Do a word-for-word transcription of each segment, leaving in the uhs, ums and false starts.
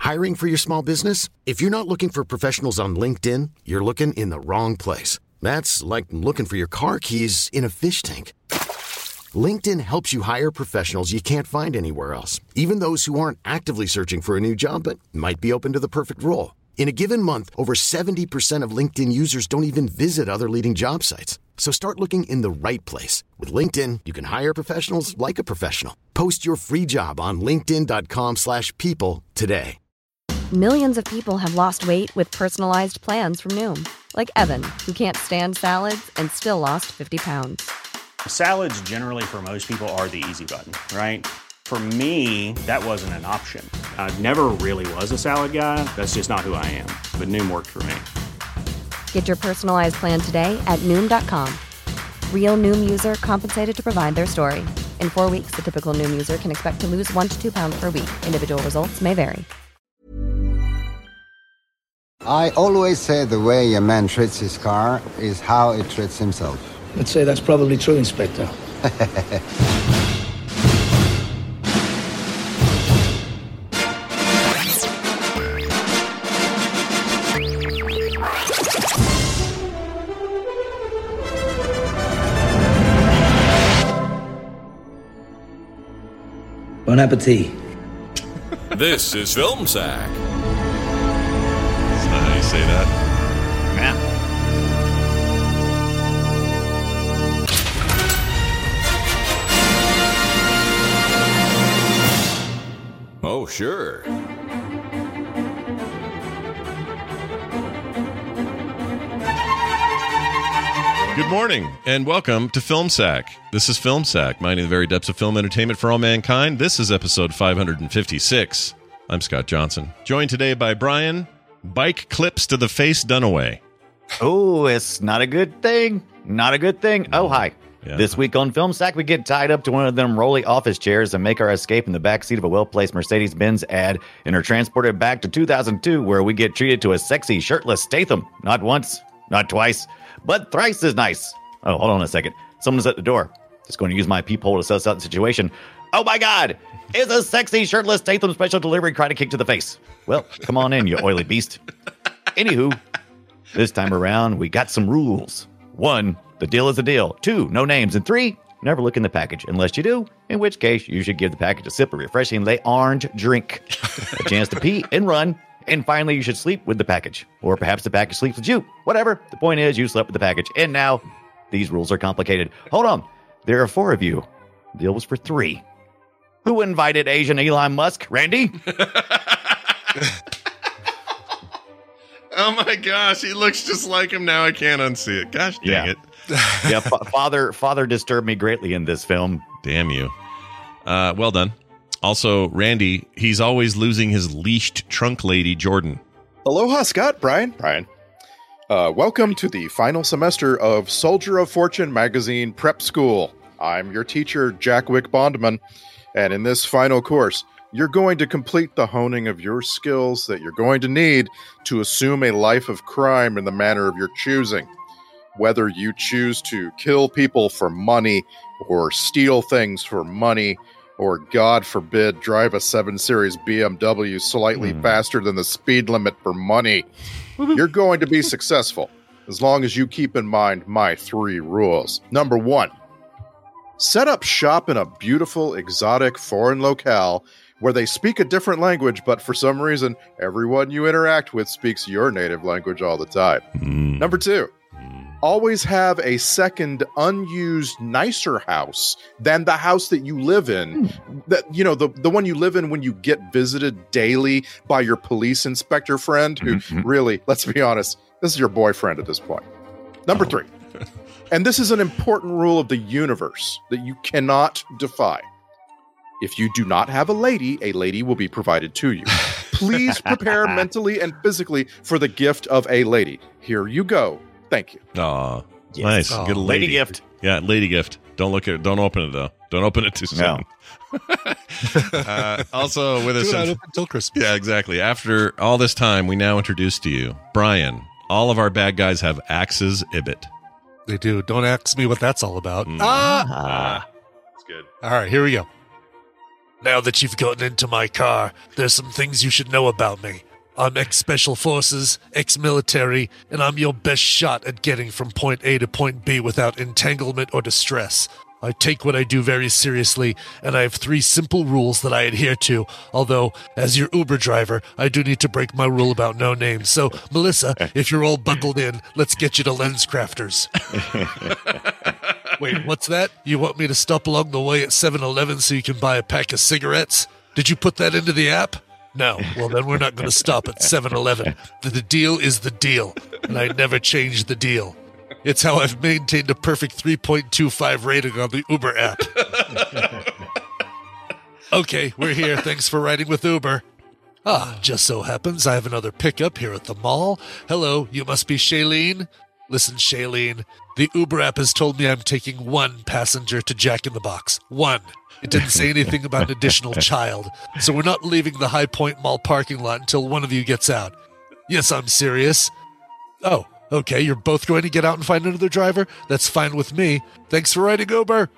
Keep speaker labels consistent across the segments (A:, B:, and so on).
A: Hiring for your small business? If you're not looking for professionals on LinkedIn, you're looking in the wrong place. That's like looking for your car keys in a fish tank. LinkedIn helps you hire professionals you can't find anywhere else, even those who aren't actively searching for a new job but might be open to the perfect role. In a given month, over seventy percent of LinkedIn users don't even visit other leading job sites. So start looking in the right place. With LinkedIn, you can hire professionals like a professional. Post your free job on linkedin.com slash people today.
B: Millions of people have lost weight with personalized plans from Noom. Like Evan, who can't stand salads and still lost fifty pounds.
C: Salads generally for most people are the easy button, right? For me, that wasn't an option. I never really was a salad guy. That's just not who I am. But Noom worked for me.
B: Get your personalized plan today at Noom dot com. Real Noom user compensated to provide their story. In four weeks, the typical Noom user can expect to lose one to two pounds per week. Individual results may vary.
D: I always say the way a man treats his car is how he treats himself.
E: I'd say that's probably true, Inspector. Bon appetit.
F: This is Film Sack. That's not how you say that.
C: Yeah.
F: Oh, sure. Good morning, and welcome to Film Sack. This is Film Sack, mining the very depths of film entertainment for all mankind. This is episode five hundred fifty-six. I'm Scott Johnson, joined today by Brian, Bike Clips to the Face Dunaway.
G: Oh, it's not a good thing. Not a good thing. Oh, hi.
F: Yeah.
G: This week on Film Sack, we get tied up to one of them rolly office chairs and make our escape in the backseat of a well-placed Mercedes-Benz ad and are transported back to two thousand two, where we get treated to a sexy, shirtless Statham. Not once, not twice, but thrice as nice. Oh, hold on a second. Someone's at the door. Just going to use my peephole to suss out the situation. Oh, my God. It's a sexy, shirtless Statham special delivery karate kick to the face. Well, come on in, you oily beast. Anywho, this time around, we got some rules. One, the deal is a deal. Two, no names. And three, never look in the package unless you do, in which case you should give the package a sip of refreshing Le Orange drink, a chance to pee and run, and finally you should sleep with the package. Or perhaps the package sleeps with you. Whatever. The point is you slept with the package. And now, these rules are complicated. Hold on. There are four of you. The deal was for three. Who invited Asian Elon Musk? Randy?
F: Oh my gosh, he looks just like him now. I can't unsee it. Gosh dang
G: Yeah.
F: it.
G: yeah, fa- father father disturbed me greatly in this film.
F: Damn you. Uh, well done. Also, Randy, he's always losing his leashed trunk lady, Jordan.
H: Aloha, Scott. Brian. Brian. Uh, welcome to the final semester of Soldier of Fortune magazine prep school. I'm your teacher, Jack Wick Bondman, and in this final course, you're going to complete the honing of your skills that you're going to need to assume a life of crime in the manner of your choosing. Whether you choose to kill people for money, or steal things for money, or, God forbid, drive a seven series B M W slightly mm. faster than the speed limit for money, you're going to be successful, as long as you keep in mind my three rules. Number one, set up shop in a beautiful, exotic, foreign locale where they speak a different language, but for some reason, everyone you interact with speaks your native language all the time.
F: Mm.
H: Number two, always have a second unused, nicer house than the house that you live in. Mm. That, you know, the, the one you live in when you get visited daily by your police inspector friend, who mm-hmm. really, let's be honest, this is your boyfriend at this point. Number oh. three, and this is an important rule of the universe that you cannot defy. If you do not have a lady, a lady will be provided to you. Please prepare mentally and physically for the gift of a lady. Here you go. Thank you.
F: Aw,
G: yes.
F: nice.
G: Oh,
F: Get a lady.
G: lady gift.
F: Yeah, lady gift. Don't look at it. Don't open it though. Don't open it too soon.
G: No.
F: uh, also with us,
I: Do not open until Christmas.
F: Yeah, exactly. After all this time, we now introduce to you Brian. All of our bad guys have axes. Ibit.
I: They do. Don't ask me what that's all about.
F: Mm.
I: Ah,
F: ah, that's good.
I: All right, here we go. Now that you've gotten into my car, there's some things you should know about me. I'm ex-special forces, ex-military, and I'm your best shot at getting from point A to point B without entanglement or distress. I take what I do very seriously, and I have three simple rules that I adhere to, although, as your Uber driver, I do need to break my rule about no names. So, Melissa, if you're all buckled in, let's get you to Lens Crafters. Wait, what's that? You want me to stop along the way at seven eleven so you can buy a pack of cigarettes? Did you put that into the app? No. Well, then we're not going to stop at seven eleven. The, the deal is the deal, and I never change the deal. It's how I've maintained a perfect three point two five rating on the Uber app. Okay, we're here. Thanks for riding with Uber. Ah, just so happens I have another pickup here at the mall. Hello, you must be Shailene. Listen, Shailene, the Uber app has told me I'm taking one passenger to Jack in the Box. One. It didn't say anything about an additional child, so we're not leaving the High Point Mall parking lot until one of you gets out. Yes, I'm serious. Oh, okay, you're both going to get out and find another driver? That's fine with me. Thanks for riding Uber.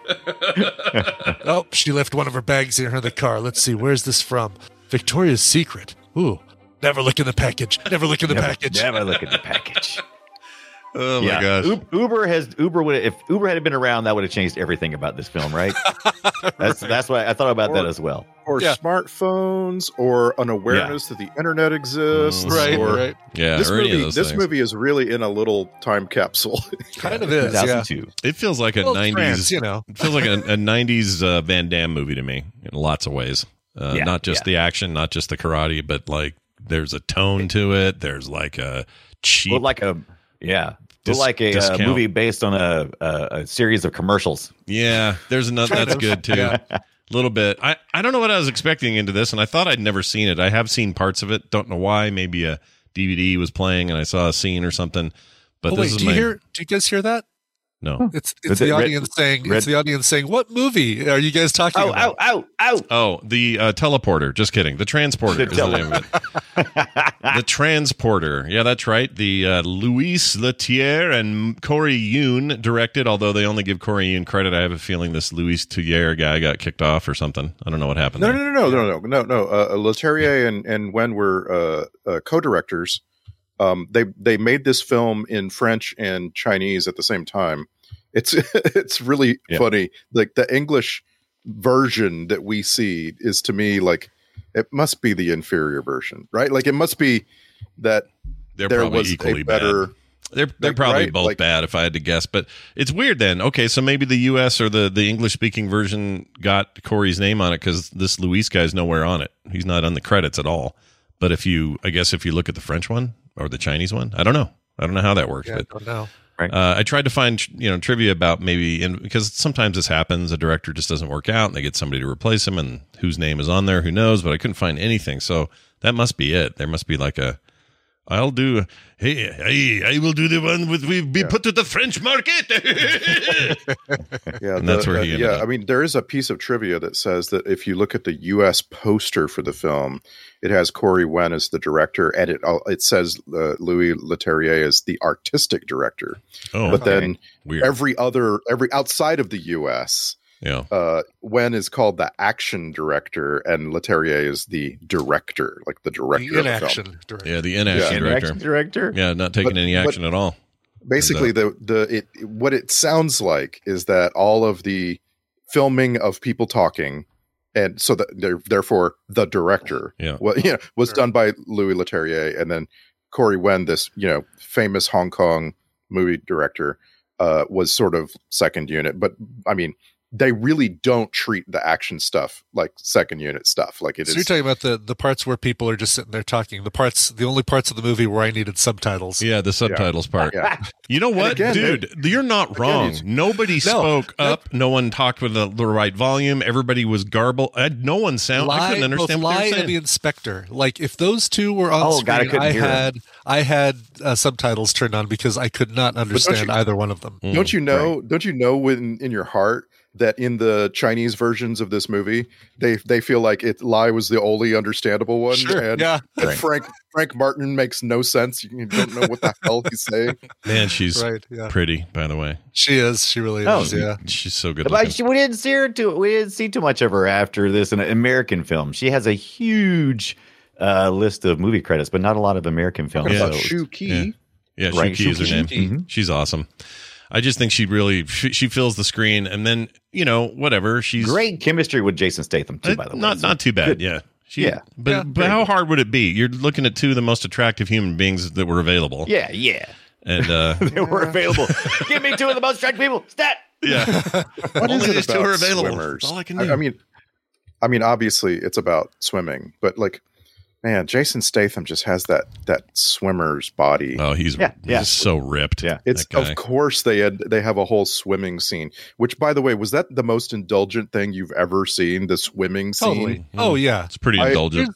I: Oh, she left one of her bags in her the car. Let's see, where's this from? Victoria's Secret. Ooh, never look in the package. Never look in the
G: never,
I: package.
G: Never look in the package.
F: Oh my
G: yeah.
F: gosh!
G: U- Uber has Uber would if Uber had been around, that would have changed everything about this film, right? That's right. That's why I thought about
H: or,
G: that as well.
H: Or
I: yeah.
H: smartphones, or an awareness yeah. that the internet exists,
F: Mm,
I: right?
H: Or,
I: right.
F: Yeah,
H: this
F: or any
H: movie.
F: of those
H: This
F: things.
H: movie is really in a little time capsule.
I: Kind of is. Yeah.
F: It feels like a
I: Well,
F: nineties.
I: France, you know,
F: it feels like a, a nineties uh, Van Damme movie to me in lots of ways. Uh,
G: Yeah,
F: not just
G: yeah.
F: the action, not just the karate, but like there's a tone to it. There's like a cheap,
G: Well, like a yeah.
F: Dis-
G: like a uh,
F: discount.
G: movie based on a, a, a series of commercials.
F: yeah. There's another that's good too.
I: Yeah.
F: A little bit. I, I don't know what I was expecting into this, and I thought I'd never seen it. I have seen parts of it. Don't know why. Maybe a D V D was playing, and I saw a scene or something. But
I: oh,
F: this
I: wait,
F: is
I: do
F: my
I: you hear? Do you guys hear that?
F: no.
I: It's
G: Is
I: it's
G: it
I: the
G: red-
I: audience saying.
G: red-
I: It's the audience saying, "What movie are you guys talking
G: Oh,
I: about?"
G: ow, ow, ow!
F: Oh, the uh, teleporter. Just kidding. The transporter
G: The
F: is the name of it. The transporter. Yeah, that's right. The uh, Louis Leterrier and Corey Yoon directed, although they only give Corey Yoon credit. I have a feeling this Louis Leterrier guy got kicked off or something. I don't know what happened.
H: No,
F: there.
H: no, no, no, no, no, no, no. Uh, Leterrier and and Wen were uh, uh, co-directors. Um, they they made this film in French and Chinese at the same time. It's it's really
G: Yeah.
H: funny. Like the English version that we see is to me like it must be the inferior version, right? Like it must be that
F: They're
H: there
F: probably
H: was
F: equally
H: a better.
F: bad. They're they're
H: Like,
F: probably
H: right,
F: both
H: like-
F: bad if I had to guess, but it's weird then. Okay, so maybe the U S or the, the English speaking version got Corey's name on it because this Luis guy's nowhere on it. He's not on the credits at all. But if you, I guess if you look at the French one or the Chinese one, I don't know. I don't know how that works.
I: Yeah,
F: but
I: I don't know.
F: uh, I tried to find you know trivia about maybe in, because sometimes this happens. A director just doesn't work out, and they get somebody to replace him, and whose name is on there, who knows? But I couldn't find anything, so that must be it. There must be like a. I'll do. Hey, I, I will do the one with we be
H: Yeah.
F: put to the French market.
H: Yeah,
F: And that's
H: the-
F: where he
H: uh,
F: ended
H: yeah.
F: up.
H: I mean, there is a piece of trivia that says that if you look at the U S poster for the film, it has Corey Wen as the director, and it it says uh, Louis Leterrier as the artistic director.
F: Oh,
H: But then
F: weird.
H: every other every outside of the U S,
F: yeah.
H: uh, Wen is called the action director, and Leterrier is the director, like the director
I: The
H: of the film.
I: inaction director.
F: Yeah, the inaction
H: Yeah.
F: director.
G: Action director.
F: Yeah, not taking
H: But-
F: any
H: but-
F: action at all.
H: Basically, the the it what it sounds like is that all of the filming of people talking, and so that they're- therefore the director,
F: Yeah.
H: well, you know, was
I: Sure.
H: done by Louis Leterrier, and then Corey Wen, this you know famous Hong Kong movie director, uh, was sort of second unit. But I mean, they really don't treat the action stuff like second unit stuff. Like it
I: So
H: is.
I: you're talking about the, the parts where people are just sitting there talking. The parts, the only parts of the movie where I needed subtitles.
F: Yeah, the subtitles part.
H: yeah.
F: You know what,
H: again,
F: dude? You're not wrong.
H: it's-
F: Nobody spoke
I: nope.
F: up. No one talked with the, the right volume. Everybody was garbled. I, no one sound. I couldn't understand
I: both
F: what they
I: Lie
F: were saying.
I: and the Inspector. Like if those two were on
G: Oh,
I: screen,
G: God, I couldn't
I: I
G: hear them.
I: had I had uh, subtitles turned on because I could not understand
H: you-
I: either one of them.
F: Mm,
H: Don't you know? Don't you know when in your heart that in the Chinese versions of this movie, they they feel like it Lai was the only understandable one.
I: Sure,
H: and,
I: yeah.
H: and
G: Right.
H: Frank Frank Martin makes no sense. You don't know what the hell he's saying.
F: Man, she's
I: Right, yeah.
F: pretty, by the way.
I: She is. She really
G: Oh,
I: is. Yeah.
F: She's so good
G: But
F: looking.
G: she, we didn't see her too. We didn't see too much of her after this in an American film. She has a huge uh, list of movie credits, but not a lot of American films.
H: About
G: so-
H: Shu Qi.
F: Yeah. Yeah,
G: Right,
F: Shuki is her name.
G: Shuki. Mhm.
F: She's awesome. I just think she really she, she fills the screen, and then you know whatever she's
G: Great chemistry with Jason Statham too.
F: uh,
G: By the way,
F: not
G: So
F: not too bad.
G: good.
F: Yeah, she,
G: Yeah.
F: But
I: Yeah,
F: but
G: very
F: how
G: good.
F: hard would it be? You're looking at two of the most attractive human beings that were available.
G: Yeah, yeah.
F: and uh,
G: They were available. Give me two of the most attractive people. Stat.
F: yeah,
H: What is
F: Only
H: it
F: these two
H: about
F: are available.
H: swimmers?
F: That's all I can
H: I,
F: do.
H: I mean, I mean, obviously it's about swimming, but like, man, Jason Statham just has that that swimmer's body.
F: Oh, he's
G: Yeah,
F: he's
G: yeah.
F: so ripped.
G: Yeah.
H: It's
F: that guy.
H: of course they had they have a whole swimming scene. Which, by the way, was that the most indulgent thing you've ever seen? The swimming scene.
I: Totally. Oh, yeah.
F: It's pretty
H: I-
F: indulgent.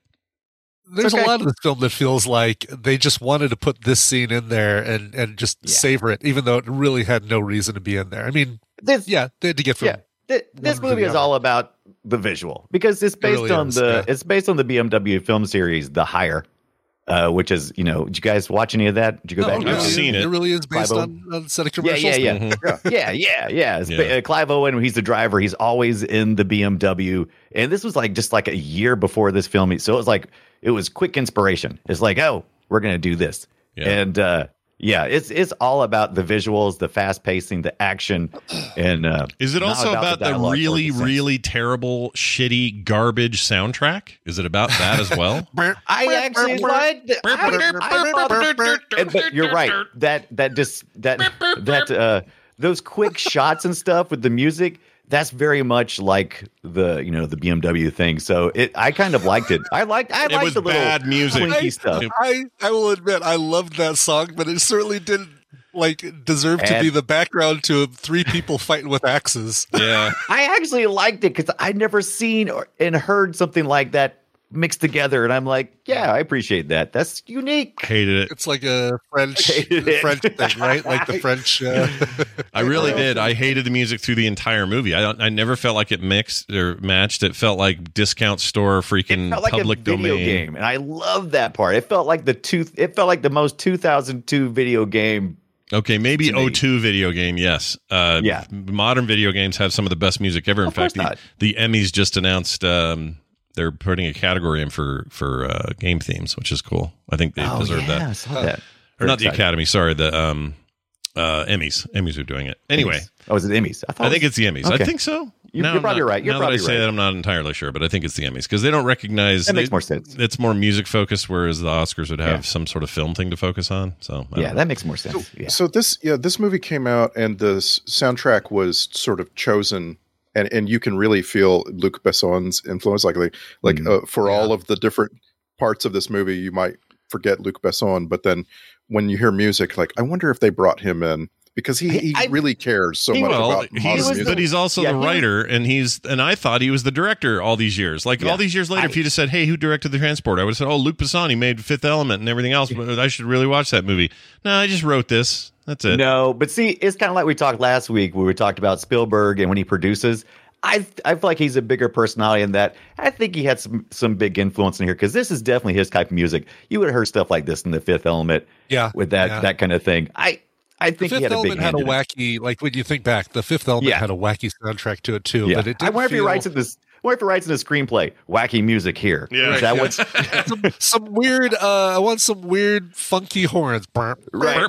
I: There's
G: Okay.
I: a lot of this film that feels like they just wanted to put this scene in there and, and just
G: Yeah.
I: savor it, even though it really had no reason to be in there. I mean,
G: This,
I: yeah, they had to get from.
G: yeah. Th- this
I: one to
G: movie
I: the
G: is
I: other.
G: all about the visual because it's based
I: really
G: on
I: is,
G: the
I: yeah.
G: it's based on the B M W film series The Hire, uh, which is you know. Did you guys watch any of that? Did you go
I: No,
G: back?
I: no,
F: I've
G: and-
F: seen it.
I: It really is based
G: Clive
I: on, on set of
G: Yeah,
I: commercials.
G: yeah, yeah,
F: Mhm.
G: yeah, yeah, yeah. It's,
F: Yeah.
G: Uh, Clive Owen, he's the driver. He's always in the B M W, and this was like just like a year before this film. So it was like it was quick inspiration. It's like, oh, we're gonna do this,
F: Yeah.
G: and uh, yeah, it's it's all about the visuals, the fast pacing, the action, and uh,
F: Is it
G: not
F: also about, the,
G: dialogue or
F: really,
G: the sense.
F: really terrible, shitty, garbage soundtrack? Is it about that as well?
G: I actually liked it. I- I thought- and, but you're right. That that just that that uh those quick shots and stuff with the music, that's very much like the you know the B M W thing. So it I kind of liked it. I liked I
F: It
G: liked
F: was
G: the little
F: bad music.
G: twinky
F: I-
G: stuff.
I: I, I will admit, I loved that song, but it certainly didn't like deserve to
G: And-
I: be the background to three people fighting with axes.
F: Yeah.
G: I actually liked it because I'd never seen or, and heard something like that mixed together, and I'm like, yeah, I appreciate that. That's unique.
F: Hated it.
I: It's like a French
G: hated it.
I: French thing, right? Like the French. Uh,
F: I really did. I hated the music through the entire movie. I don't, I never felt like it mixed or matched. It felt like discount store freaking
G: It felt like
F: public
G: a video
F: domain.
G: game, and I love that part. It felt like the two. It felt like the most two thousand two video game.
F: Okay, maybe
G: To me.
F: oh two video game, yes. Uh,
G: Yeah.
F: Modern video games have some of the best music ever. In
G: Of course
F: fact, the,
G: not.
F: the Emmys just announced um, they're putting a category in for for uh, game themes, which is cool. I think they
G: Oh
F: deserve
G: yeah, I
F: that.
G: saw that.
F: Or
G: Very
F: not the
G: excited.
F: Academy, sorry, the um, uh, Emmys. Emmys are doing it. Anyway,
G: Emmys. Oh, is it Emmys? I, thought
F: I
G: it
F: think
G: was-
F: it's the Emmys. I
G: Okay.
F: think so.
G: You're-
F: Now
G: you're
F: I'm
G: probably
F: not-
G: right. You're
F: now
G: probably
F: that I say
G: right.
F: that, I'm not entirely sure, but I think it's the Emmys because they don't recognize
G: That makes
F: they-
G: more sense.
F: It's more music focused, whereas the Oscars would have
G: Yeah.
F: some sort of film thing to focus on. So I
G: Yeah,
F: don't
G: that makes more sense. Yeah.
H: So this, yeah, this movie came out, and the s- soundtrack was sort of chosen, and and you can really feel Luc Besson's influence. Like, like, like
G: Mhm.
H: uh, for all of the different parts of this movie, you might forget Luc Besson, but then when you hear music, like, I wonder if they brought him in because he, he
G: I-
H: really cares so
G: he
H: much
F: well,
H: about
F: he's,
H: modern
G: was
H: music.
F: but he's also
G: Yeah,
F: the
G: he was-
F: writer, and he's and I thought he was the director all these years. Like
G: Yeah.
F: all these years later,
G: I-
F: if you just said, "Hey, who directed The Transport?" I would have said, "Oh, Luc Besson. He made Fifth Element and everything else." But I should really watch that movie. No, I just wrote this. That's it.
G: No, but see, it's kind of like we talked last week where we talked about Spielberg and when he produces. I I feel like he's a bigger personality in that. I think he had some some big influence in here because this is definitely his type of music. You would have heard stuff like this in The Fifth Element,
I: yeah,
G: with that
I: yeah.
G: that kind of thing. I I
I: The
G: think he
I: Fifth
G: had a big
I: Element had
G: hand
I: a
G: in it.
I: wacky, like when you think back, the Fifth Element
G: Yeah.
I: had a wacky soundtrack to it too.
G: Yeah,
I: But it did
G: I wonder if he
I: feel-
G: writes in this. I wonder if he writes in the screenplay wacky music here.
F: Yeah.
G: Is that
I: Yeah.
G: what's
I: some, some weird. Uh, I want some weird, funky horns.
G: Right.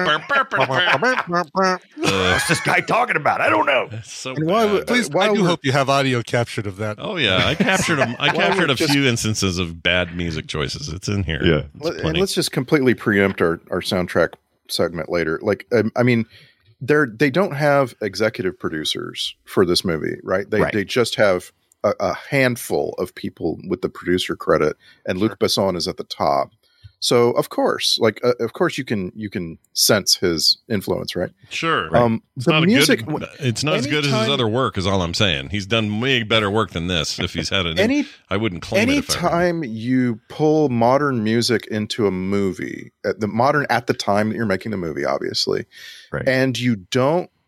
G: what's this guy talking about? I don't know.
F: So
H: And why
F: bad.
H: would-
I: Please,
H: While
I: I do
H: we're-
I: hope you have audio captured of that.
F: Oh yeah, I captured a, I
H: Well,
F: captured a
H: just-
F: few instances of bad music choices. It's in here.
G: Yeah.
F: It's
H: Let- and
F: plenty.
H: let's just completely preempt our, our soundtrack segment later. Like, um, I mean, they're they don't have executive producers for this movie, right? They
G: Right.
H: they just have a, a handful of people with the producer credit, and Luc Besson is at the top. So of course, like uh, of course you can you can sense his influence, right?
F: Sure.
H: Um,
F: It's
H: the
F: not a
H: music.
F: good, it's not as good as his
H: anytime-
F: other work, is all I'm saying. He's done way better work than this. If he's had an,
H: Any
F: I wouldn't claim it. If I were him.
H: anytime you pull modern music into a movie, at the modern at the time that you're making the movie, obviously,
G: Right.
H: and you don't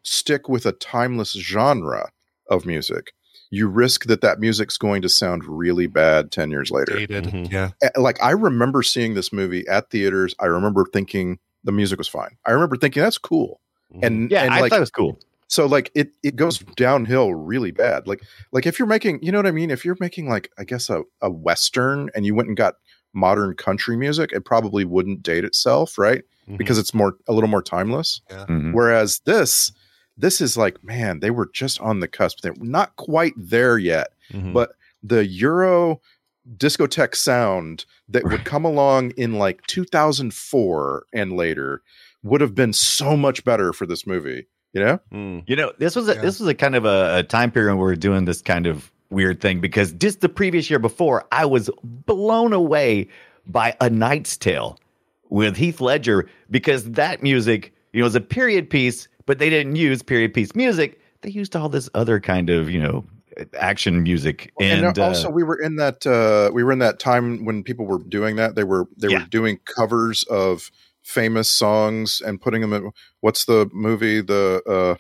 H: stick with a timeless genre of music, you risk that that music's going to sound really bad ten years later.
I: Dated.
F: Mhm.
I: Yeah.
H: A- Like, I remember seeing this movie at theaters. I remember thinking the music was fine. I remember thinking that's cool. And
G: Yeah,
H: and
G: I
H: like,
G: thought it was cool.
H: so like it it goes downhill really bad. Like like if you're making, you know what I mean? If you're making like, I guess a, a Western and you went and got modern country music, it probably wouldn't date itself, right?
F: Mhm.
H: Because it's more a little more timeless.
G: Mhm.
H: Whereas this this is like, man, they were just on the cusp. They're not quite there yet.
F: Mhm.
H: But the Euro discotheque sound that would come along in like two thousand four and later would have been so much better for this movie, you know?
F: Mm.
G: You know, this was a,
I: Yeah.
G: this was a kind of a, a time period where we we're doing this kind of weird thing because just the previous year before, I was blown away by A Knight's Tale with Heath Ledger because that music, you know, was a period piece, but they didn't use period piece music. They used all this other kind of, you know, action music. And,
H: And, also
G: uh,
H: we were in that uh we were in that time when people were doing that. They were they
G: Yeah.
H: were doing covers of famous songs and putting them in, what's the movie, the uh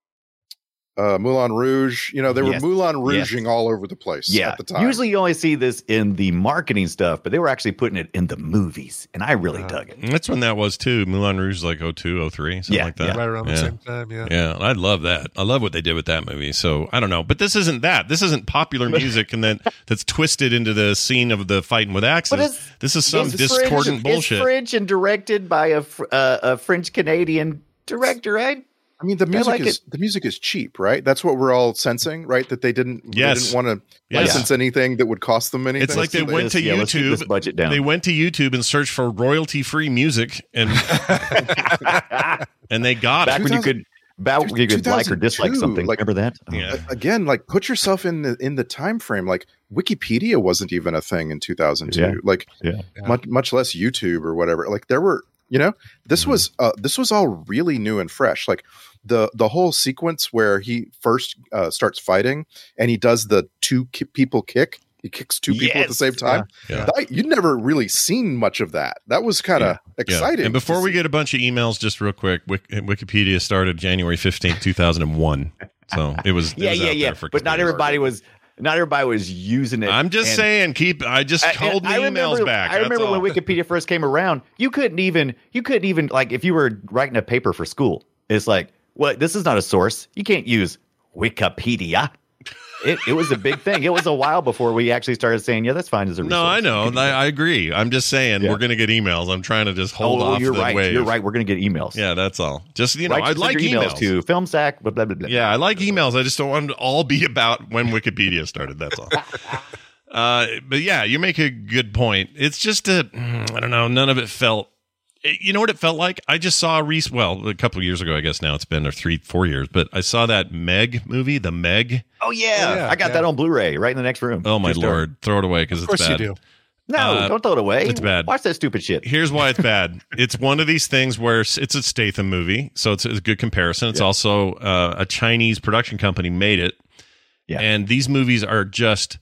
H: uh Moulin Rouge, you know, they were
G: Yes.
H: Moulin
G: Yes.
H: Rouging all over the place
G: yeah,
H: at the time.
G: usually you only see this in the marketing stuff, but they were actually putting it in the movies. And I really
I: Uh,
G: dug it.
F: That's when that was too. Moulin Rouge, like oh two, oh three, something
G: Yeah,
F: like that.
I: Right around the
F: Yeah.
I: same time. Yeah.
F: Yeah, I love that. I love what they did with that movie. So I don't know, but this isn't that. This isn't popular music, and then that's twisted into the scene of the fighting with axes.
G: But it's-
F: This is some
G: It's
F: discordant
G: French,
F: bullshit.
G: It's French and directed by a, fr- uh, a French Canadian director, right?
H: I mean, the music
G: like
H: is the music is cheap, right? That's what we're all sensing, right? That they didn't,
F: Yes.
H: they didn't want to
F: Yes.
H: license anything that would cost them anything.
F: It's like they
H: So
F: went to
G: Yeah, let's keep this
F: YouTube.
G: budget down.
F: They went to YouTube and searched for royalty-free music, and and they got
G: Back
F: it.
G: when you could, back when you could like or dislike
H: two thousand two,
G: something.
H: like-
G: Remember that?
F: Yeah.
H: A- again, like put yourself in the in the time frame. Like Wikipedia wasn't even a thing in two thousand two.
G: Yeah.
H: Like
G: Yeah.
H: much much less YouTube or whatever. Like there were, you know, this
G: Mm-hmm.
H: was uh, this was all really new and fresh. Like the the whole sequence where he first uh, starts fighting and he does the two ki- people kick. He kicks two people at the
G: Yes.
H: same time.
F: Yeah.
H: That- you'd never really seen much of that. That was kind of
F: Yeah.
H: exciting.
F: And before
H: to
F: we
H: see.
F: get a bunch of emails, just real quick, Wik- Wikipedia started January fifteenth, two thousand one. So it was it
G: Yeah,
F: was
G: yeah,
F: out
G: yeah.
F: there for
G: But not
F: years.
G: everybody was. Not everybody was using it.
F: I'm just
G: And-
F: saying, keep. I just
G: and
F: hold the
G: I
F: emails
G: remember,
F: back.
G: I
F: that's
G: remember
F: all.
G: when Wikipedia first came around. You couldn't even. You couldn't even like if you were writing a paper for school. It's like, well, this is not a source. You can't use Wikipedia. It, it was a big thing. It was a while before we actually started saying, yeah, that's fine as a resource.
F: No, I know.
G: You can-
F: I, I agree. I'm just saying
G: Yeah.
F: we're going to get emails. I'm trying to just hold
G: oh,
F: off
G: you're
F: the
G: right.
F: wave.
G: You're right. We're going to get emails.
F: Yeah, that's all. Just you know,
G: Right,
F: I
G: send
F: like
G: your
F: emails.
G: to FilmSack. Blah blah blah. blah.
F: Yeah, I like emails. I just don't want them to all be about when Wikipedia started. That's all. uh, but yeah, you make a good point. It's just a, I don't know. None of it felt. You know what it felt like? I just saw Reese. Well, a couple of years ago, I guess now it's been or three, four years. But I saw that Meg movie, The Meg.
G: Oh yeah,
I: Oh, yeah,
G: I got
I: yeah.
G: that on Blu-ray right in the next room.
F: Oh my
G: True story.
F: lord! Throw it away because
I: Of
F: it's
I: course
F: bad.
I: you do.
G: No,
F: Uh,
G: don't throw it away.
F: it's bad.
G: Watch that stupid shit.
F: Here's why it's bad. It's one of these things where it's it's a Statham movie, so it's a good comparison. It's
G: Yeah.
F: also uh, a Chinese production company made it,
G: Yeah.
F: and these movies are just,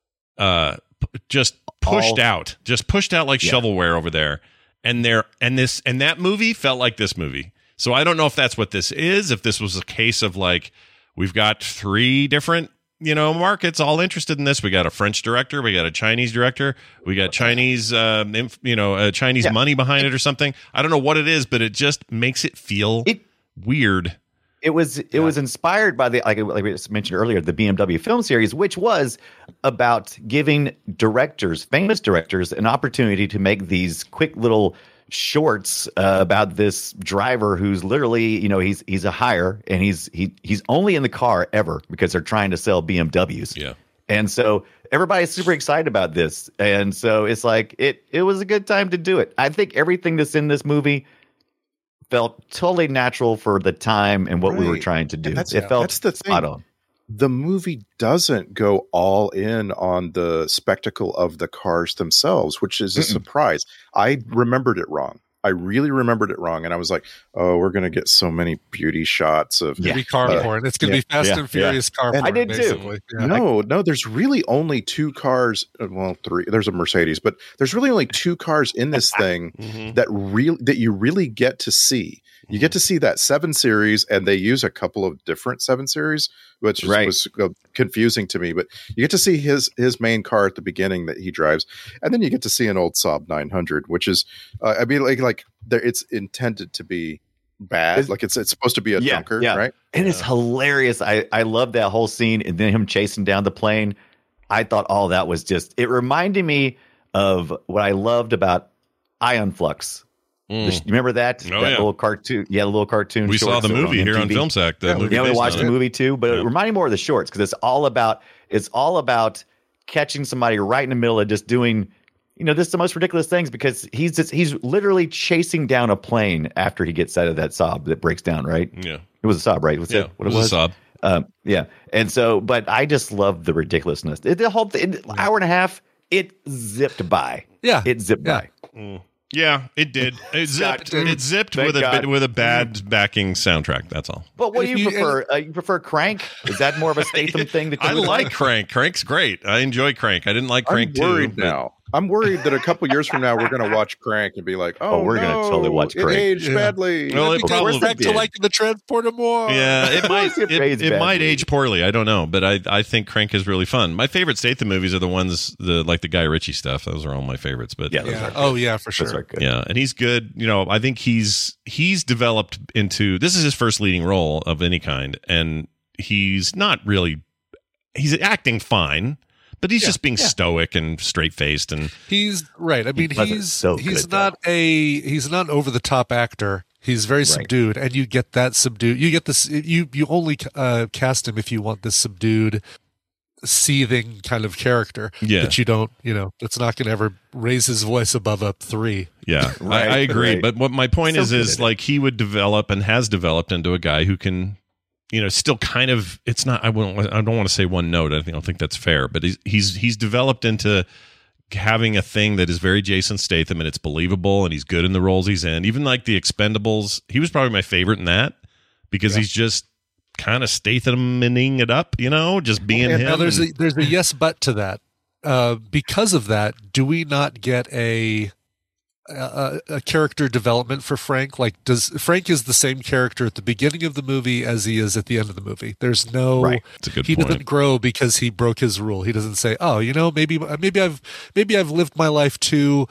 F: uh, p- just pushed
G: All-
F: out, just pushed out like
G: Yeah.
F: shovelware over there. And they're and this and that movie felt like this movie. So I don't know if that's what this is. If this was a case of like we've got three different you know markets all interested in this. We got a French director, we got a Chinese director, we got Chinese um, inf- you know uh, Chinese
G: Yeah.
F: money behind it or something. I don't know what it is, but it just makes it feel
G: It-
F: weird.
G: It was it was inspired by the like, like we mentioned earlier the B M W film series, which was about giving directors, famous directors, an opportunity to make these quick little shorts uh, about this driver who's literally you know he's he's a hire and he's he he's only in the car ever because they're trying to sell B M Ws.
F: Yeah.
G: And so everybody's super excited about this, and so it's like it it was a good time to do it. I think everything that's in this movie felt totally natural for the time and what we were
H: Right.
G: trying to do.
H: And that's-
G: It felt
H: that's the thing.
G: spot on.
H: The movie doesn't go all in on the spectacle of the cars themselves, which is a
G: Mm-mm.
H: surprise. I remembered it wrong. I really remembered it wrong, and I was like, "Oh, we're gonna get so many beauty shots of
I: yeah. car uh, porn. It's gonna
H: yeah,
I: be Fast
G: yeah,
I: and Furious
G: yeah.
I: car
G: and
I: porn."
G: I did
I: basically.
G: too.
I: Yeah.
H: No, no, there's really only two cars. Well, three. There's a Mercedes, but there's really only two cars in this thing
F: Mhm.
H: that really that you really get to see. You get to see that seven series, and they use a couple of different seven series, which is,
G: Right.
H: was uh, confusing to me. But you get to see his his main car at the beginning that he drives, and then you get to see an old Saab nine hundred, which is, uh, I mean, like like there, it's intended to be bad,
G: It's-
H: like it's it's supposed to be a
G: Yeah,
H: junker,
G: yeah.
H: right?
G: It is hilarious. I, I love that whole scene and then him chasing down the plane. I thought all that was just, it reminded me of what I loved about Ion Flux.
F: Mm.
G: The- you remember that?
F: Oh,
G: that
F: yeah.
G: little cartoon. Yeah, the little cartoon.
F: We saw
G: shorts
F: the
G: that were
F: movie here on
G: M T V.
F: FilmSack. The
I: Yeah,
F: movie
G: Yeah, we
F: based
G: watched
F: on
G: the
F: it.
G: movie too, but
F: Yeah.
G: it reminded me more of the shorts because it's all about it's all about catching somebody right in the middle of just doing, you know, this is the most ridiculous things because he's just he's literally chasing down a plane after he gets out of that Saab that breaks down, right?
F: Yeah.
G: It was a Saab, right? Was
F: Yeah,
G: that what
F: it
G: it
F: was
G: was?
F: a Saab.
G: Um, yeah, and so, but I just love the ridiculousness. It, the whole thing, hour and a half, it zipped by.
I: Yeah.
G: It zipped
I: Yeah.
G: by.
F: Yeah, it did. It zipped.
G: Scott,
F: It zipped
G: thank
F: with a
G: God.
F: bit, with a bad backing soundtrack. That's all.
G: But what do
I: If
G: you
I: you-
G: prefer? Uh, you prefer Crank? Is that more of a Statham thing? That you
F: I
G: would
F: like Crank. Crank's great. I enjoy Crank. I didn't like Crank
H: I'm worried
F: too. but-
H: now. I'm worried that a couple years from now we're going to watch Crank and be like, "Oh,
G: Oh, we're gonna
H: no,
G: totally watch
H: it
G: Crank."
H: aged
I: Yeah.
H: badly."
F: Well, it
I: Because
F: probably
I: we're back to
G: did.
I: liking the transporter more.
F: Yeah, it might
G: course it
F: it,
G: fades
F: it might
G: badly.
F: age poorly. I don't know, but I I think Crank is really fun. My favorite Statham movies are the ones the like the Guy Ritchie stuff. Those are all my favorites. But
G: Yeah, those
I: Yeah.
G: are
I: Oh yeah, for
G: Those are
I: sure.
G: good.
F: yeah, and he's good. You know, I think he's he's developed into this is his first leading role of any kind, and he's not really he's acting fine, but he's
I: Yeah,
F: just being
I: yeah.
F: stoic and straight faced and
I: He's right. I mean,
G: wasn't
I: he's
G: so
I: he's
G: good,
I: not a he's not an over the top actor. He's very subdued, and you get that subdued. You get this. You you only uh, cast him if you want this subdued, seething kind of character.
F: Yeah.
I: That you don't. You know, that's not going to ever raise his voice above a three.
F: yeah,
G: Right,
F: I, I agree.
G: right.
F: But what my point
G: So
F: is
G: good
F: is
G: at it.
F: like he would develop and has developed into a guy who can, you know, still kind of. It's not. I won't. I don't want to say one note. I think I don't think that's fair. But he's he's he's developed into having a thing that is very Jason Statham and it's believable and he's good in the roles he's in. Even like the Expendables, he was probably my favorite in that because he's just kind of Statham-ing it up, you know, just being him.
I: Now there's a
F: and-
I: there's a yes but to that. Uh, because of that, do we not get a, a a character development for Frank? Like, does Frank is the same character at the beginning of the movie as he is at the end of the movie? There's no.
G: Right.
F: That's a good
I: he
F: point.
I: doesn't grow because he broke his rule. He doesn't say, "Oh, you know, maybe maybe I've maybe I've lived my life too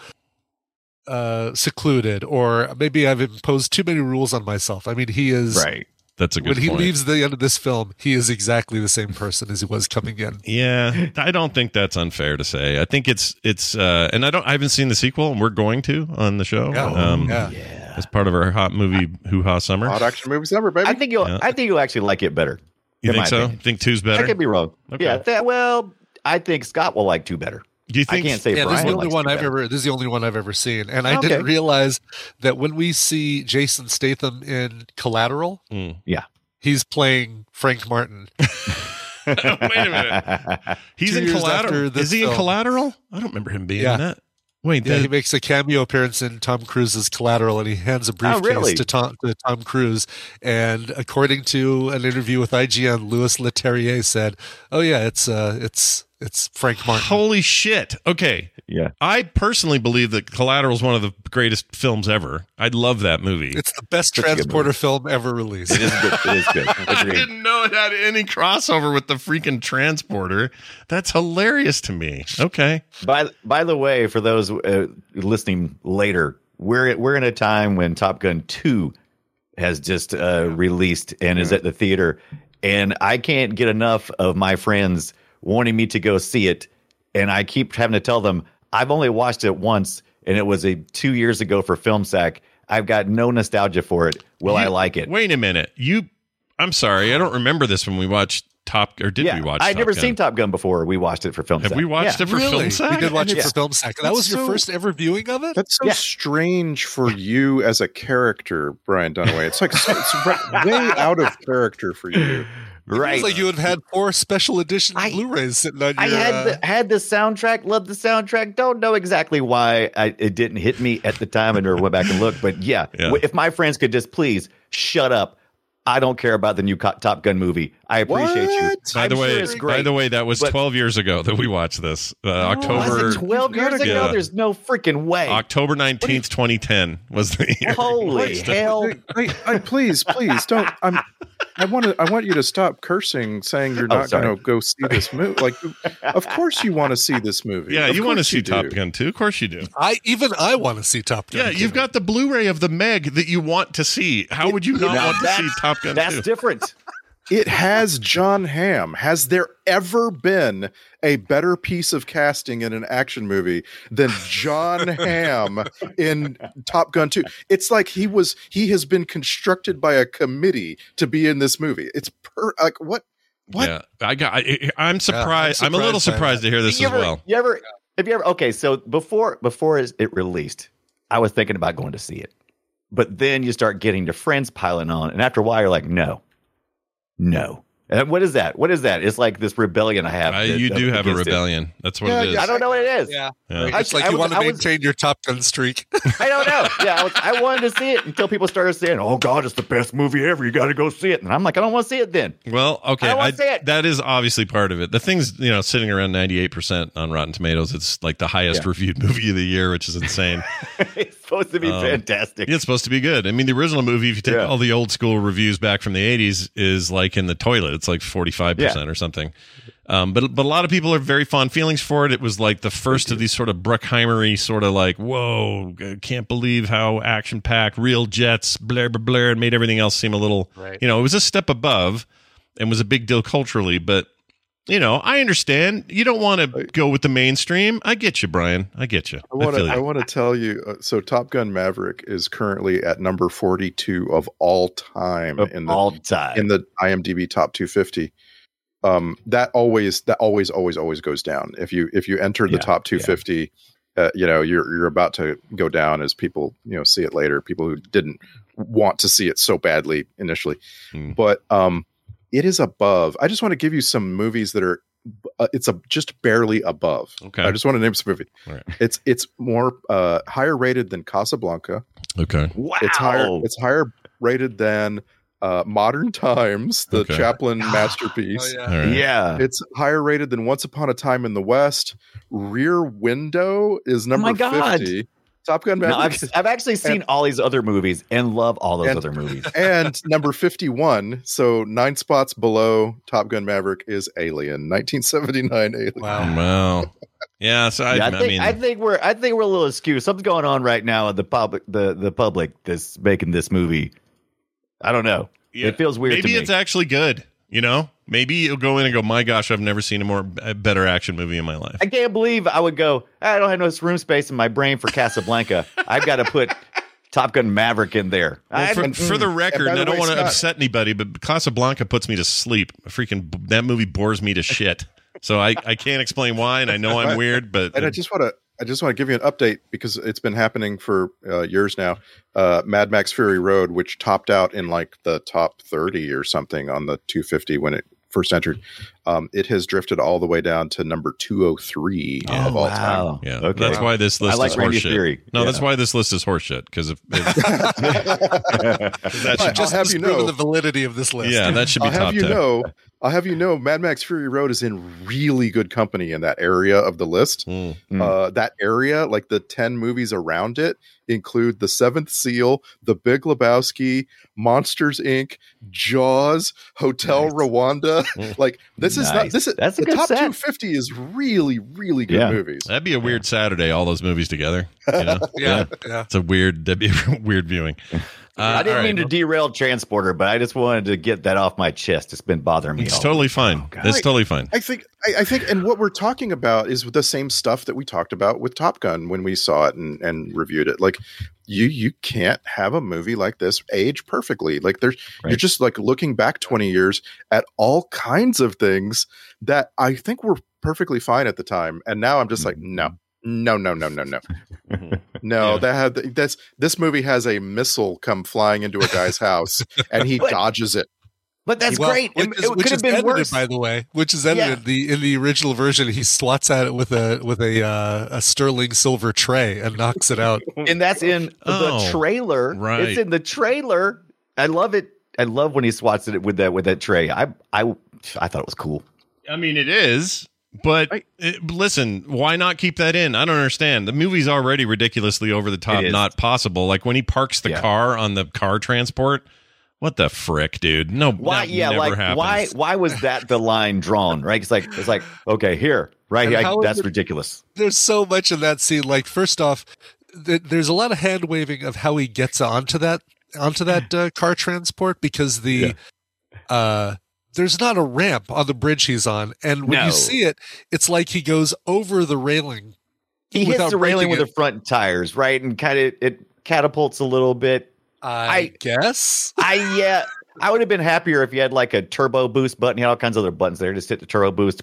I: uh, secluded, or maybe I've imposed too many rules on myself." I mean, he is
G: Right.
F: That's a good
I: when he
F: point.
I: leaves the end of this film, he is exactly the same person as he was coming in.
F: Yeah, I don't think that's unfair to say. I think it's it's uh and I don't I haven't seen the sequel and we're going to on the show.
I: Yeah.
F: Um
I: Yeah.
F: as part of our hot movie hoo ha summer.
H: Hot action movies ever, baby.
G: I think you'll.
F: Yeah.
G: I think you'll actually like it better.
F: You
G: in
F: think
G: my
F: so?
G: opinion.
F: Think two's
G: I
F: better?
G: could be wrong.
F: Okay.
G: Yeah. That, well, I think Scott will like two better.
F: Do you think
G: I can't say
I: Yeah, this is
G: Brian
I: the only
G: likes
I: one
G: two
I: I've
G: better.
I: ever. This is the only one I've ever seen, and I
G: Okay.
I: didn't realize that when we see Jason Statham in Collateral,
F: Mm.
G: Yeah.
I: he's playing Frank Martin.
F: Wait a minute. He's
I: Two
F: in
I: years
F: Collateral.
I: after this
F: Is he in
I: film.
F: Collateral? I don't remember him being
I: Yeah.
F: in that. Wait,
I: Yeah,
F: the-
I: he makes a cameo appearance in Tom Cruise's Collateral, and he hands a briefcase
G: really?
I: to Tom to Tom Cruise. And according to an interview with I G N, Louis Leterrier said, "Oh yeah, it's uh, it's it's Frank Martin."
F: holy shit. Okay.
G: Yeah.
F: I personally believe that Collateral is one of the greatest films ever. I love that movie.
I: It's the best
G: Such a good
I: transporter film ever released.
G: It is good. It is good.
F: I
G: Agreed.
F: didn't know it had any crossover with the freaking transporter. That's hilarious to me. Okay.
G: By by the way, for those uh, listening later, we're we're in a time when Top Gun two has just uh, released and is at the theater, and I can't get enough of my friends wanting me to go see it, and I keep having to tell them I've only watched it once, and it was a two years ago for FilmSack. I've got no nostalgia for it. Will I
F: You-
G: like it?
F: Wait a minute. You I'm sorry. I don't remember this when we watched Top or did
G: yeah,
F: we watch
G: I'd
F: Top
G: never
F: Gun?
G: seen Top Gun before. We watched it for FilmSack.
F: Have we watched
G: Yeah.
F: it for
I: Really?
F: Film Sack?
I: We did watch it
G: Yeah.
I: for Film Sack. That was your
H: so-
I: first ever viewing of it?
H: That's so
G: Yeah.
H: strange for you as a character, Brian Dunaway. It's like it's right- way out of character for you.
G: Right.
I: It's like you would have had four special edition
G: I-
I: Blu-rays sitting on your.
G: I had
I: uh,
G: the, had the soundtrack, loved the soundtrack. Don't know exactly why I, it didn't hit me at the time. I never went back and looked. But yeah,
F: Yeah.
G: w- if my friends could just please shut up. I don't care about the new Co- Top Gun movie. I appreciate you.
H: What?
F: By
G: I'm
F: the way,
G: sure it's great,
F: by the way, that was
G: but-
F: twelve years ago that we watched this. Uh, October
G: Was it twelve years ago?
F: Yeah.
G: There's no freaking way.
F: October nineteenth, twenty ten was the year.
G: Holy hell.
H: Wait, wait, I, please, please don't. I'm. I want to. I want you to stop cursing, saying you're
G: Oh,
H: not
G: sorry.
H: going to go see this movie. Like, of course you want to see this movie.
F: Yeah,
H: Of
F: you want to
H: course
F: see
H: you
F: Top
H: do.
F: Gun too? Of course you do.
I: I even I want to see Top Gun.
F: Yeah, you've
I: too.
F: got the Blu-ray of the Meg that you want to see. How would you not
G: Now
F: want to see
G: that's-
F: Top Gun
G: That's
F: two?
G: different.
H: It has John Hamm. Has there ever been a better piece of casting in an action movie than John Hamm in Top Gun two? It's like he was he has been constructed by a committee to be in this movie. It's per like what what
F: Yeah, I got. I, I'm surprised. I'm, a little
I: surprised by
F: surprised to hear this
G: you
F: as
G: ever,
F: well.
G: You ever, have you ever, okay, so before before it released, I was thinking about going to see it. But then you start getting the friends piling on. And after a while, you're like, no, no. And what is that? What is that? It's like this rebellion I have.
F: Uh,
G: that-
F: you
G: that-
F: do have a
G: against it.
F: rebellion. That's what
H: Yeah,
F: it is.
H: yeah,
G: I don't know what it is.
I: Yeah.
F: Yeah.
I: It's
G: I-
I: like
G: I
I: you
G: was-
I: want to
G: I was-
I: maintain your Top Gun streak.
G: I don't know. Yeah, I, was, I wanted to see it until people started saying, oh, God, it's the best movie ever. You got to go see it. And I'm like, I don't want to see it then.
F: Well, okay,
G: I don't wanna see it.
F: that is obviously part of it. The thing's, you know, sitting around ninety-eight percent on Rotten Tomatoes. It's like the highest
G: Yeah.
F: reviewed movie of the year, which is insane.
G: It's supposed to be
F: Um,
G: fantastic.
F: It's supposed to be good. I mean, the original movie, if you take
G: Yeah.
F: all the old school reviews back from the eighties, is like in the toilet. It's like forty-five percent or something. Um, but but a lot of people have very fond feelings for it. It was like the first of these sort of Bruckheimer-y sort of like, whoa, can't believe how action-packed, real jets, blah, blah, blah, and made everything else seem a little,
I: Right.
F: you know, it was a step above and was a big deal culturally. But, you know, I understand. You don't want to go with the mainstream. I get you, Brian. I get you.
H: I want
F: feel
H: to.
F: you.
H: I want to tell you. Uh, so, Top Gun Maverick is currently at number forty-two of all time
G: Of
H: in the
G: all time.
H: in the IMDb top two fifty. Um, that always that always always always goes down. If you if you enter the
G: Yeah,
H: top two fifty, uh, you know you're you're about to go down as people you know see it later. People who didn't want to see it so badly initially,
F: Hmm.
H: but um, it is above. I just want to give you some movies that are. Uh, it's a just barely above.
F: Okay.
H: I just want to name some movie.
F: All right.
H: It's it's more uh, higher rated than Casablanca.
F: Okay.
G: wow.
H: It's higher. It's higher rated than uh, Modern Times, the
F: Okay.
H: Chaplin masterpiece.
I: Oh,
F: All right.
G: Yeah.
H: It's higher rated than Once Upon a Time in the West. Rear Window is number
G: my God.
H: fifty. Top Gun
G: No,
H: Maverick
G: I've, I've actually seen
H: and-
G: all these other movies and love all those
H: and-
G: other movies.
H: and number fifty-one. So nine spots below Top Gun Maverick is Alien, nineteen seventy-nine Alien.
I: Wow.
F: Wow. Yeah. So I,
G: Yeah, I,
F: I
G: think,
F: mean,
G: I think we're I think we're a little askew. Something's going on right now in the public the, the public that's making this movie. I don't know.
F: yeah,
G: It feels weird
F: Maybe
G: to me.
F: it's actually good. You know, maybe you'll go in and go, my gosh, I've never seen a more a better action movie in my life.
G: I can't believe I would go, I don't have no room space in my brain for Casablanca. I've got to put Top Gun Maverick in there.
F: Well,
G: I-
F: for,
G: mm,
F: for the record,
H: by
F: and
H: the
F: I don't
H: way,
F: want to
H: Scott-
F: upset anybody, but Casablanca puts me to sleep. Freaking that movie bores me to shit. So I, I can't explain why, and I know I'm weird, but
H: And I just want to I just want to give you an update because it's been happening for uh, years now. Uh, Mad Max Fury Road, which topped out in like the top thirty or something on the two fifty when it first entered, um, it has drifted all the way down to number two oh three
F: Oh,
H: of all
G: wow.
H: time.
F: yeah,
G: Okay.
F: that's why this list
G: I like
F: is
G: Randy's
F: horseshit.
G: theory.
F: No,
G: Yeah.
F: that's why this list is horseshit because if, if that should
H: I'll
I: Just
H: have
I: has
H: you
I: proven
H: know-
I: the validity of this list.
F: yeah, that should be
H: I'll
F: top
H: have you
F: ten.
H: know, I'll have you know, Mad Max Fury Road is in really good company in that area of the list.
F: Mm.
G: Mm.
H: Uh, that area, like the ten movies around it, include The Seventh Seal, The Big Lebowski, Monsters Incorporated, Jaws, Hotel
G: Nice.
H: Rwanda.
F: Mm.
H: Like this is not
G: Nice.
H: this is
G: That's a
H: the
G: good
H: top
G: set.
H: two fifty is really really good
G: Yeah.
H: movies.
F: That'd be a weird Saturday, all those movies together. You know?
I: Yeah. Yeah.
F: It's a weird, that'd be a weird viewing. Uh,
G: I didn't
F: all
G: mean
F: right.
G: to derail Transporter, but I just wanted to get that off my chest. It's been bothering me.
F: It's
G: all
F: totally fine.
G: God.
F: It's totally fine.
H: I think I, I think and what we're talking about is the same stuff that we talked about with Top Gun when we saw it and, and reviewed it. Like you you can't have a movie like this age perfectly. Like there's
G: Right.
H: you're just like looking back twenty years at all kinds of things that I think were perfectly fine at the time. And now I'm just like, no, no, no, no, no, no. No,
F: Yeah.
H: that had that's this movie has a missile come flying into a guy's house and he
G: But-
H: dodges it.
G: But that's
I: Well,
G: great.
I: Which
G: It,
I: is,
G: it
I: which
G: could
I: is
G: have been
I: edited,
G: worse.
I: by the way. Which is edited
G: Yeah.
I: the in the original version. He swats at it with a with a uh, a sterling silver tray and knocks it out.
G: And that's in
F: Oh,
G: the trailer.
F: right.
G: It's in the trailer. I love it. I love when he swats it with that with that tray. I I I thought it was cool.
F: I mean, it is, but it, listen, why not keep that in? I don't understand. The movie's already ridiculously over the top,
G: It is.
F: not possible. Like when he parks the
G: Yeah.
F: car on the car transport. What the frick, dude? No,
G: Why?
F: that
G: Yeah,
F: never
G: like
F: happens.
G: why? Why was that the line drawn? Right? It's like it's like okay, here, right
I: And
G: here.
I: how
G: I,
I: is
G: that's
I: it-
G: ridiculous.
I: There's so much in that scene. Like, first off, th- there's a lot of hand waving of how he gets onto that onto that uh, car transport because the uh, there's not a ramp on the bridge he's on, and when
G: No.
I: you see it, it's like he goes over the railing.
G: He hits
I: without
G: the railing
I: breaking
G: with
I: it.
G: the front tires, right, and kind of it catapults a little bit.
I: I,
G: I-
I: guess.
G: I yeah. I would have been happier if you had like a turbo boost button. You had all kinds of other buttons there. Just hit the turbo boost,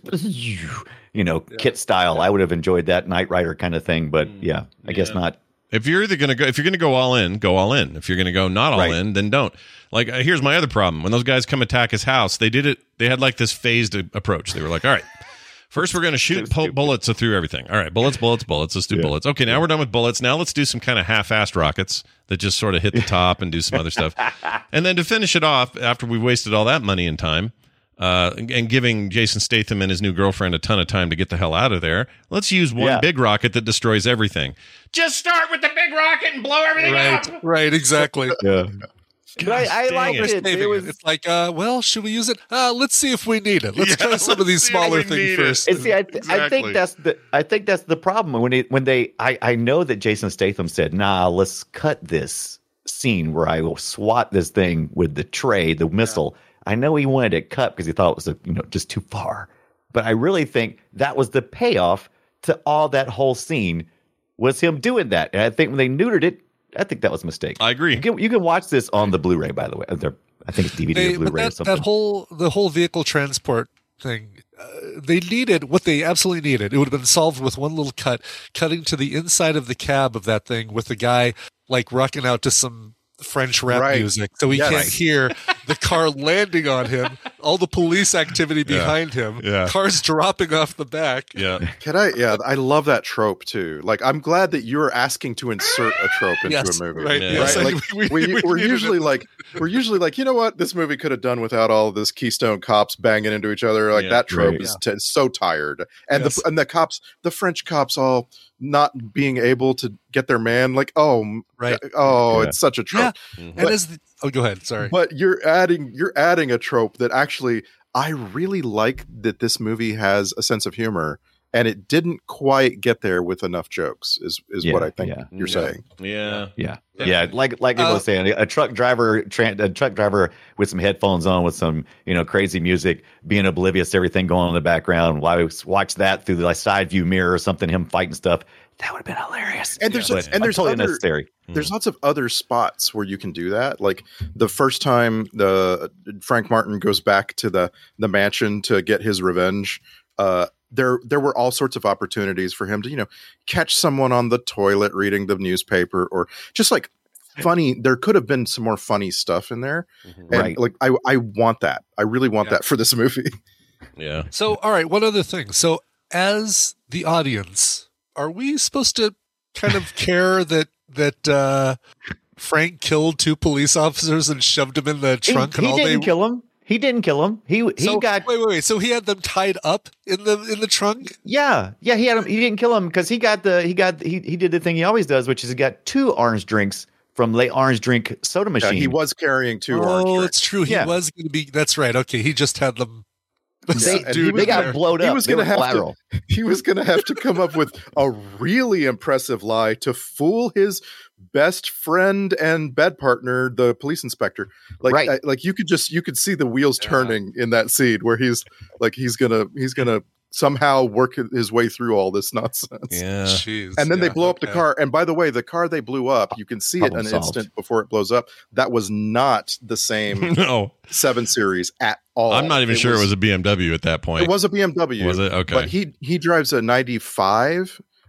G: you know, kit style. I would have enjoyed that Knight Rider kind of thing. But yeah, I guess
F: Yeah.
G: not.
F: If you're either gonna go, if you're gonna go all in, go all in. If you're gonna go not all
G: Right.
F: in, then don't. Like, uh, here's my other problem: when those guys come attack his house, they did it. They had like this phased a- approach. They were like, all right. First, we're going to shoot po- bullets through everything. All right, bullets, bullets, bullets. Let's do bullets. Okay, now we're done with bullets. Now let's do some kind of half-assed rockets that just sort of hit the top and do some other stuff. And then to finish it off, after we've wasted all that money and time, uh, and giving Jason Statham and his new girlfriend a ton of time to get the hell out of there, let's use one
G: Yeah.
F: big rocket that destroys everything. Just start with the big rocket and blow everything
I: Right,
F: up.
I: right, exactly.
G: Yeah. But I, I
F: dang
G: liked
F: it.
I: They're
G: it.
I: saving
G: It
I: it.
G: was.
I: It's like, uh, well, should we use it? Uh, let's see if we need it. Let's
F: Yeah,
I: try some of
F: let's
I: these
F: see if
I: smaller
F: we
I: things
F: need it.
I: first.
G: And see, I, th- I
F: Exactly.
G: think that's the I think that's the problem when it when they I I know that Jason Statham said, "Nah, let's cut this scene where I will swat this thing with the tray, the missile." I know he wanted it cut because he thought it was a, you know just too far, but I really think that was the payoff to all that whole scene was him doing that. And I think when they neutered it, I think that was a mistake.
F: I agree.
G: You can, you can watch this on the Blu-ray, by the way. They're- I think it's D V D
I: They,
G: or
I: but
G: Blu-ray or
I: that,
G: something.
I: that whole the whole vehicle transport thing, uh, they needed what they absolutely needed. It would have been solved with one little cut, cutting to the inside of the cab of that thing with the guy like rocking out to some French rap
H: Right.
I: music, so he
H: Yes.
I: can't hear the car landing on him, all the police activity behind him,
F: Yeah.
I: cars dropping off the back.
F: Yeah.
H: Can I? Yeah, I love that trope too. Like, I'm glad that you're asking to insert a trope into
I: Yes,
H: a movie.
I: right,
F: Yeah.
I: yes,
H: Right?
I: and
H: Like,
I: we-
H: we,
I: we
H: we're
I: needed
H: usually
I: it.
H: like, we're usually like, you know what, this movie could have done without all of this Keystone cops banging into each other. Like
F: Yeah.
H: that trope
G: Right.
H: is t- so tired, and
I: Yes.
H: the and the cops, the French cops, all not being able to get their man. Like, oh, m-
I: Right.
H: oh,
G: Yeah.
H: it's such a trope.
I: Yeah, and
H: But-
I: as the, oh, go ahead. Sorry.
H: But you're adding you're adding a trope that actually I really like that this movie has a sense of humor, and it didn't quite get there with enough jokes. Is is
G: Yeah,
H: what I think
G: yeah.
H: you're
F: Yeah.
H: saying.
F: Yeah.
G: Yeah, yeah, like like I
I: Uh,
G: was saying, a truck driver, tra- a truck driver with some headphones on, with some you know crazy music, being oblivious to everything going on in the background. While I watch that through the like, side view mirror or something, him fighting stuff, that would have been hilarious.
H: And there's
G: But
H: and there's
G: totally
H: other,
G: unnecessary.
H: there's lots of other spots where you can do that. Like the first time the Frank Martin goes back to the the mansion to get his revenge, uh, there there were all sorts of opportunities for him to you know catch someone on the toilet reading the newspaper, or just like funny. There could have been some more funny stuff in there, and
G: Right.
H: like I I want that. I really want
I: Yeah.
H: that for this movie.
F: Yeah.
I: So, all right, one other thing. So, as the audience, are we supposed to kind of care that that uh, Frank killed two police officers and shoved them in the
G: He,
I: trunk and
G: he
I: all
G: didn't
I: they?
G: kill him. He didn't kill him. He he
I: so,
G: got
I: wait, wait, wait. So he had them tied up in the in the trunk.
G: yeah yeah. He had him. He didn't kill him because he got the he got he he did the thing he always does, which is he got two orange drinks from Le Orange Drink soda
H: Yeah,
G: machine.
H: he was carrying two
I: Oh,
H: orange drinks.
I: it's true. He
G: Yeah.
I: was going to be. That's right. Okay, he just had them.
G: They,
H: and
I: Dude,
H: he was
G: they got
I: there.
G: blowed
H: He
G: up.
H: was
G: They
H: gonna
G: were
H: have
G: collateral.
H: to. He was going to have to come up with a really impressive lie to fool his best friend and bed partner, the police inspector. Like,
G: Right.
H: I- like you could just you could see the wheels turning in that scene where he's like he's gonna he's gonna somehow work his way through all this nonsense.
F: Yeah.
I: Jeez,
H: And then they
I: yeah,
H: blow up the
I: okay.
H: car. And by the way, the car they blew up, you can see it
G: Problem
H: an
G: solved.
H: instant before it blows up. That was not the same
F: No.
H: seven series at all.
F: I'm not even sure it was a B M W at that point.
H: It was a B M W.
F: Was it? Okay.
H: But he he drives a ninety-five,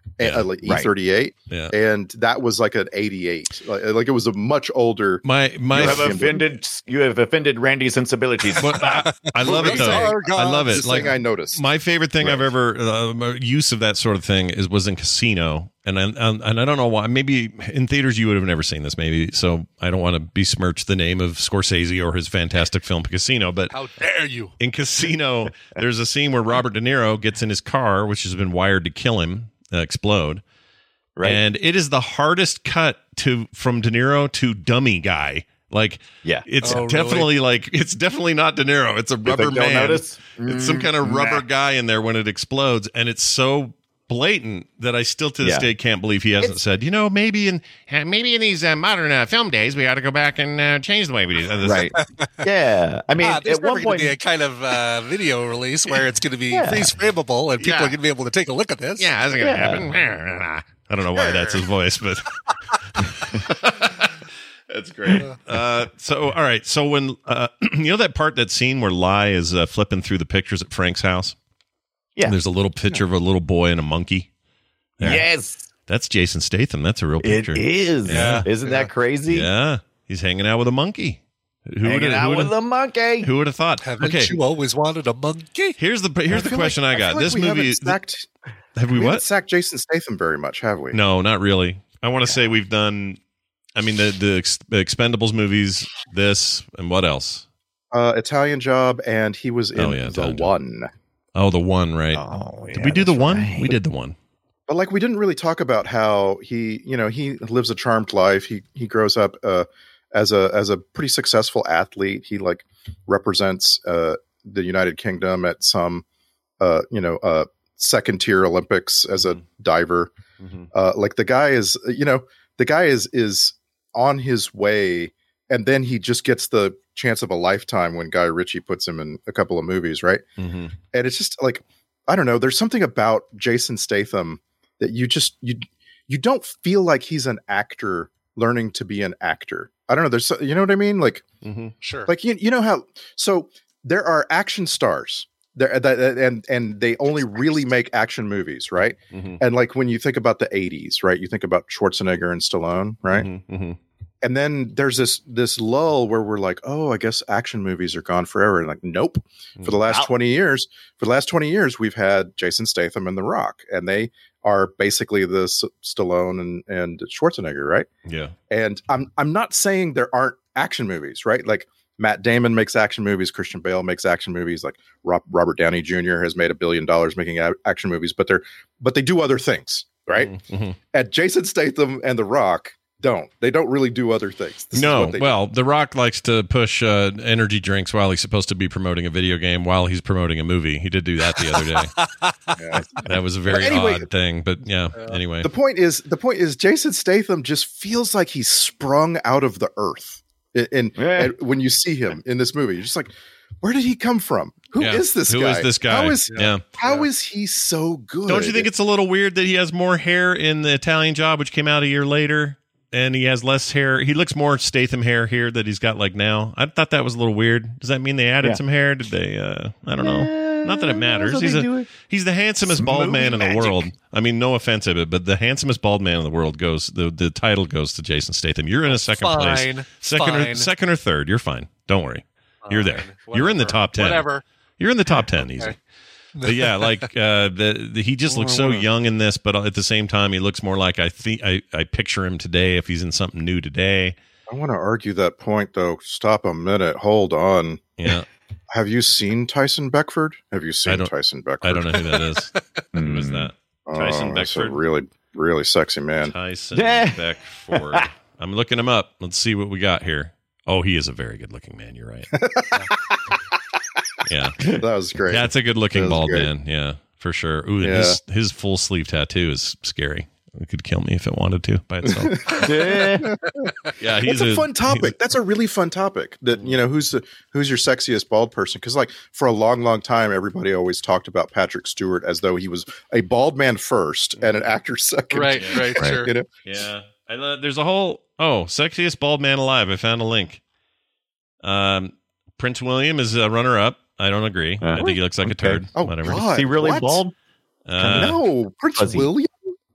H: and,
F: Yeah,
H: uh, like E
G: right.
H: thirty-eight,
F: Yeah.
H: and that was like an eighty-eight. Like, like it was a much older.
F: My my
G: You have offended. You have offended Randy's sensibilities.
F: But I, I love it
I: These
F: though.
I: are
F: I love
H: It's
F: it.
H: the
F: Like
H: thing I noticed.
F: my favorite thing
H: Right.
F: I've ever uh, use of that sort of thing is was in Casino, and I, and and I don't know why. Maybe in theaters you would have never seen this. Maybe so. I don't want to besmirch the name of Scorsese or his fantastic film Casino, but
I: How dare you?
F: in Casino, there's a scene where Robert De Niro gets in his car, which has been wired to kill him, uh, explode.
G: Right.
F: And it is the hardest cut to from De Niro to dummy guy. Like,
G: Yeah.
F: it's
I: Oh, really?
F: definitely like it's definitely not De Niro. It's a rubber
G: think they'll
F: man.
G: notice?
F: It's some kind of rubber guy in there when it explodes, and it's so blatant that I still to this
G: Yeah.
F: day can't believe he hasn't said, you know, maybe in uh, maybe in these uh, modern uh, film days we ought to go back and uh, change the way we do this.
G: Right. Yeah. I mean,
I: Ah, there's
G: at
I: never
G: one
I: going
G: point,
I: to be a kind of uh, video release where it's going to be
G: Yeah.
I: freeze frameable and people
F: Yeah.
I: are going to be able to take a look at this.
F: Yeah, that's gonna
G: Yeah.
F: happen. I don't know why that's his voice, but that's great. Uh, so, all right. So when uh, you know that part, that scene where Lai is uh, flipping through the pictures at Frank's house.
G: Yeah.
F: There's a little picture of a little boy and a monkey. Yeah.
G: yes,
F: That's Jason Statham. That's a real picture.
G: it is.
F: Yeah.
G: Isn't that crazy?
F: Yeah, he's hanging out with a monkey. Who
G: Hanging
F: would've-
G: out
F: who
G: with
F: would've-
G: the monkey.
F: Who would have thought?
I: Haven't
F: Okay,
I: you always wanted a monkey?
F: here's the here's the
H: feel
F: question
H: like-
F: I got.
H: feel like
F: This
H: we
F: movie
H: haven't sacked,
F: have we
H: we
F: what?
H: haven't sacked Jason Statham very much, have we?
F: No, not really. I want to say we've done. I mean, the the Ex- Expendables movies, this, and what else?
H: Uh, Italian Job, and he was in
F: Oh, yeah,
H: the
F: Italian Job.
H: one.
F: Oh, the one, right?
G: Oh,
F: Did we do the one? We did the one.
H: But like, we didn't really talk about how he, you know, he lives a charmed life. He he grows up uh, as a as a pretty successful athlete. He like represents uh, the United Kingdom at some, uh, you know, uh, second tier Olympics as a diver.
F: Mm-hmm.
H: Uh, like the guy is, you know, the guy is is on his way, and then he just gets the chance of a lifetime when Guy Ritchie puts him in a couple of movies, right?
F: Mm-hmm.
H: And it's just like, I don't know, there's something about Jason Statham that you just you you don't feel like he's an actor learning to be an actor. I don't know, there's so- you know what I mean? Like
F: Mm-hmm.
I: Sure.
H: like you, you know how so there are action stars there that and and they only really make action movies, right?
F: Mm-hmm.
H: And like when you think about the eighties, right? You think about Schwarzenegger and Stallone, right?
F: Mm-hmm.
H: And then there's this this lull where we're like, oh, I guess action movies are gone forever. And like, nope. For the last
G: Wow.
H: twenty years, for the last twenty years, we've had Jason Statham and The Rock, and they are basically the S- Stallone and, and Schwarzenegger, right?
F: Yeah.
H: And I'm I'm not saying there aren't action movies, right? Like Matt Damon makes action movies, Christian Bale makes action movies, like Rob, Robert Downey Junior has made a billion dollars making a- action movies, but they're but they do other things, right?
F: Mm-hmm.
H: And Jason Statham and The Rock don't. They don't really do other things. This is
F: No,
H: what they do.
F: well, The Rock likes to push uh, energy drinks while he's supposed to be promoting a video game while he's promoting a movie. He did do that the other day.
H: Yeah.
F: That was a very
H: But anyway-
F: odd thing, but yeah. Anyway,
H: The point is, the point is, Jason Statham just feels like he's sprung out of the earth. And, and,
G: Yeah.
H: and when you see him in this movie, you're just like, where did he come from? Who is
F: Yeah.
H: this
F: Who
H: guy?
F: is this guy?
H: How is
F: Yeah.
H: how is he so good?
F: Don't you think it's a little weird that he has more hair in The Italian Job, which came out a year later, and he has less hair? He looks more Statham hair here that he's got like now. I thought that was a little weird. Does that mean they added
G: Yeah.
F: some hair? Did they? Uh, I don't know. Not that it matters.
G: so
F: He's
G: they
F: a
G: do it.
F: he's the handsomest bald
G: Smooth
F: man in the
G: magic.
F: world. I mean, no offense of it, but the handsomest bald man in the world goes. The the title goes to Jason Statham. You're in a second
I: Fine.
F: place, second or
I: Fine.
F: second or third. You're fine. Don't worry. You're there.
I: Fine.
F: You're in the
I: Whatever.
F: top ten.
I: Whatever.
F: You're in the top ten, easy.
I: Okay.
F: But yeah, like uh, the, the he just looks so young in this, but at the same time, he looks more like I think I, I picture him today if he's in something new today.
H: I want to argue that point, though. Stop a minute. Hold on.
F: Yeah,
H: Have you seen Tyson Beckford? Have you
F: I
H: seen
F: don't-
H: Tyson Beckford?
F: I don't know who that is. Who is that?
H: Oh,
F: Tyson
H: that's a
F: Beckford.
H: really, really sexy man.
F: Tyson
G: Yeah.
F: Beckford. I'm looking him up. Let's see what we got here. Oh, he is a very good looking man. You're right. Yeah,
H: That was great.
F: that's a good
H: That
F: looking
H: was
F: bald
H: great.
F: man. Yeah, for sure. Ooh, and
H: Yeah.
F: his his full sleeve tattoo is scary. It could kill me if it wanted to by itself.
G: Yeah.
F: Yeah, he's
H: It's a, fun
F: he's-
H: topic. That's a really fun topic. That you know, who's the who's your sexiest bald person? Because like for a long, long time, everybody always talked about Patrick Stewart as though he was a bald man first and an actor second.
I: Right, right, sure.
H: You know,
F: Yeah, I, lo- there's a whole oh sexiest bald man alive. I found a link. Um, Prince William is a runner up. I don't agree. I
G: Uh,
F: think he looks like a
G: okay.
F: turd.
H: Oh,
F: Whatever.
H: God.
G: Is he really
H: What?
G: bald?
F: Uh,
H: no, Prince
G: Fuzzy.
H: William.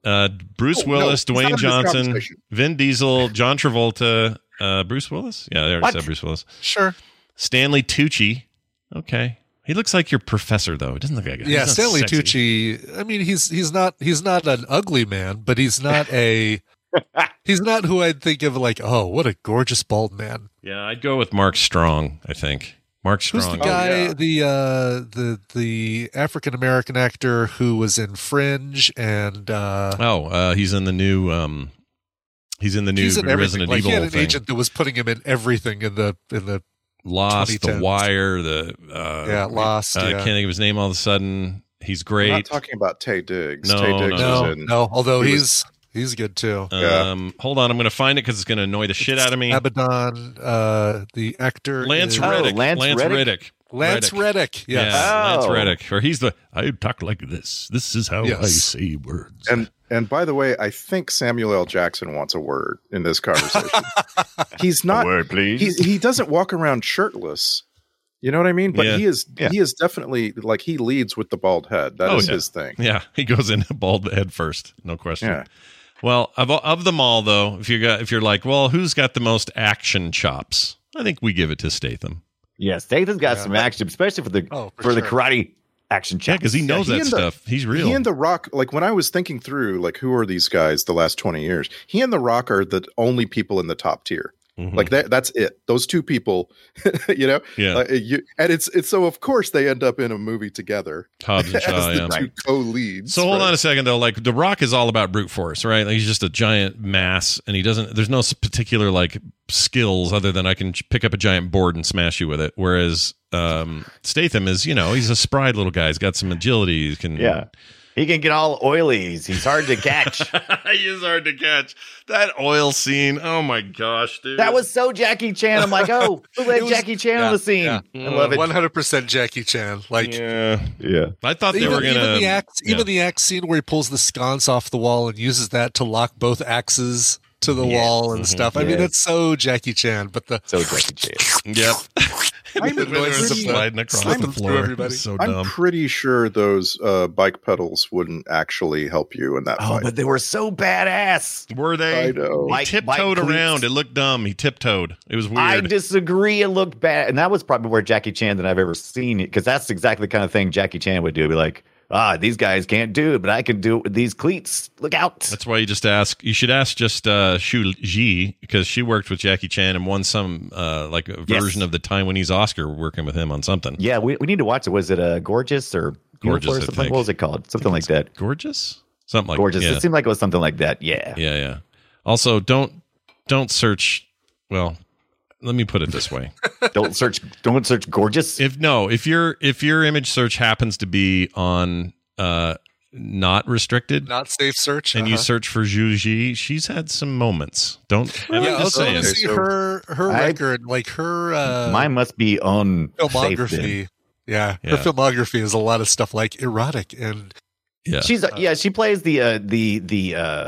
F: Uh, Bruce
H: Oh,
F: Willis,
H: no, he's not
F: Dwayne
H: in this
F: Johnson,
H: conversation.
F: Vin Diesel, John Travolta, uh, Bruce Willis. Yeah, I already
G: What?
F: said Bruce Willis.
I: Sure.
F: Stanley Tucci. Okay. He looks like your professor, though. He doesn't look like a
I: Yeah,
F: he's not
I: Stanley
F: sexy.
I: Tucci. I mean, he's he's not he's not an ugly man, but he's not a he's not who I'd think of like, oh, what a gorgeous bald man.
F: Yeah, I'd go with Mark Strong, I think. Mark
I: Who's
F: Strong.
I: the guy?
H: Oh, yeah.
I: The uh, the the African American actor who was in Fringe and uh,
F: Oh, uh, he's in the new. Um, he's in the new
I: he's in everything.
F: Resident
I: Like
F: Evil
I: he had an
F: thing.
I: agent that was putting him in everything in the in the
F: Lost, The
I: twenty tens.
F: Wire, the uh,
I: Yeah, Lost,
F: uh, I
I: yeah.
F: can't think of his name all of a sudden. He's
H: We're not
F: great.
H: talking about Tay Diggs.
F: No,
H: Tay Diggs
F: no.
I: no
H: is in.
I: no. Although
H: he
I: he's he's good too.
F: Um, hold on, I'm going to find it because it's going to annoy the shit out of me.
I: Abaddon, uh, the actor
F: Lance
I: is-
G: Oh,
F: Reddick.
G: Lance
F: Lance
G: Reddick?
F: Reddick.
I: Lance Reddick. Yes.
F: Yeah, Lance
G: Oh.
F: Reddick. Or he's the. I talk like this. This is how
I: Yes.
F: I say words.
H: And and by the way, I think Samuel L. Jackson wants a word in this conversation. He's not.
G: Word, please.
H: He he doesn't walk around shirtless. You know what I mean? But
F: Yeah.
H: he is
G: Yeah.
H: he is definitely like he leads with the bald head. That
F: Oh,
H: is
F: yeah.
H: his thing.
F: Yeah, he goes in bald head first, no question.
H: Yeah.
F: Well, of of them all, though, if you got if you're like, well, who's got the most action chops? I think we give it to Statham.
G: Yeah, Statham's got
I: Yeah.
G: some action, especially for the
I: Oh,
G: for,
I: for
G: the
I: sure.
G: karate action
F: Yeah,
G: chops.
F: because he knows
H: he
F: that
H: and the-
F: stuff. He's real.
H: He and The Rock, like when I was thinking through, like who are these guys the last twenty years? He and The Rock are the only people in the top tier.
F: Mhm.
H: Like that, that's it. Those two people, you know.
F: Yeah.
H: Uh, you, and it's it's so of course they end up in a movie together
F: Hobbs and
H: as
F: Shaw.
H: the
F: Yeah.
H: two co-leads.
F: So hold
H: right?
F: on a second though. Like The Rock is all about brute force, right? Like he's just a giant mass, and he doesn't. There's no s- particular like skills other than I can ch- pick up a giant board and smash you with it. Whereas um, Statham is, you know, he's a spry little guy. He's got some agility. He can.
G: Yeah, he can get all oily. He's, he's hard to catch.
F: he is hard to catch. That oil scene. Oh my gosh, dude.
G: That was so Jackie Chan. I'm like, oh, who let
I: It was-
G: Jackie Chan
I: yeah,
G: on the scene?
I: yeah.
G: I love it.
I: One hundred percent Jackie Chan. Like
F: Yeah.
G: Yeah.
F: I thought they
I: even,
F: were gonna.
I: even the axe,
F: yeah.
I: even the axe scene where he pulls the sconce off the wall and uses that to lock both axes to the
G: Yes.
I: wall and stuff. I mean,
G: Yes.
I: it's so Jackie Chan. But the
G: So Jackie Chan.
F: Yep.
H: I'm
F: When they were
H: pretty-
F: sliding across
H: I'm
F: the
H: through
F: floor.
I: everybody.
F: So
H: I'm
F: dumb.
H: pretty sure those uh, bike pedals wouldn't actually help you in that
G: Oh,
H: fight.
G: but they were so badass.
F: Were they?
H: I know.
F: He
G: Bike-
F: tiptoed
G: bike
F: around.
G: cleats.
F: It looked dumb. He tiptoed. It was
G: I
F: weird.
G: disagree. It looked bad. And that was probably where Jackie Chan that I've ever seen it, because that's exactly the kind of thing Jackie Chan would do. Be like, ah, these guys can't do it, but I can do it with these cleats. Look out.
F: That's why you just ask. You should ask just uh, Shu Ji, because she worked with Jackie Chan and won some uh, like a
G: Yes.
F: version of the Taiwanese Oscar working with him on something.
G: Yeah, we, we need to watch it. Was it uh, Gorgeous or
F: Gorgeous,
G: Beautiful or
F: I
G: something?
F: think.
G: What was it called? Something like that.
F: Gorgeous, something like
G: Gorgeous.
F: Yeah.
G: It seemed like it was something like that. Yeah.
F: yeah, yeah. Also, don't don't search. Well, let me put it this way.
G: Don't search. Don't search Gorgeous.
F: if no, if your if your image search happens to be on uh, not restricted,
I: not safe search.
F: and you
I: uh-huh.
F: search for Zhu Ji, she's had some moments. Don't. I'm
I: yeah, I
F: just
I: was going
F: saying.
I: to see
H: so-
I: her her
G: I-
I: record, like her uh,
G: Mine must be on
I: filmography. Yeah,
F: Yeah.
I: her filmography is a lot of stuff like erotic and
F: Yeah.
G: She's uh, yeah. She plays the uh, the the uh,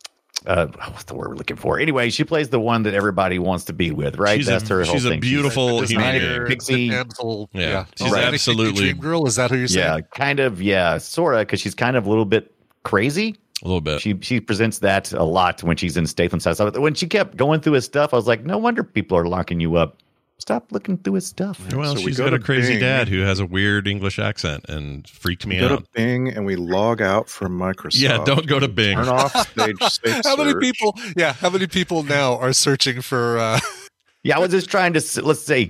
G: uh, what's the word we're looking for? Anyway, she plays the one that everybody wants to be with. Right.
F: She's
G: That's
F: a,
G: her whole
F: she's a
G: thing.
F: beautiful
I: the
F: human
I: designer,
F: being.
I: the
G: Pixie.
I: damsel.
F: Yeah.
I: Yeah,
F: She's
I: Manic
F: absolutely-
I: Dream girl. Is that who you're saying?
G: Yeah, kind of. Yeah, sort of, because she's kind of a little bit crazy.
F: A little bit.
G: She she presents that a lot when she's in Statham's house. When she kept going through his stuff, I was like, no wonder people are locking you up. Stop looking through his stuff.
F: Well,
H: So we
F: she's
H: go
F: got a
H: to
F: crazy
H: Bing.
F: dad who has a weird English accent and freaked me
H: We go
F: out.
H: to Bing and we log out from Microsoft.
F: Yeah, don't go to Bing.
H: Turn off stage safe
I: How many
H: search.
I: people? Yeah, how many people now are searching for? Uh,
G: Yeah, I was just trying to s- let's say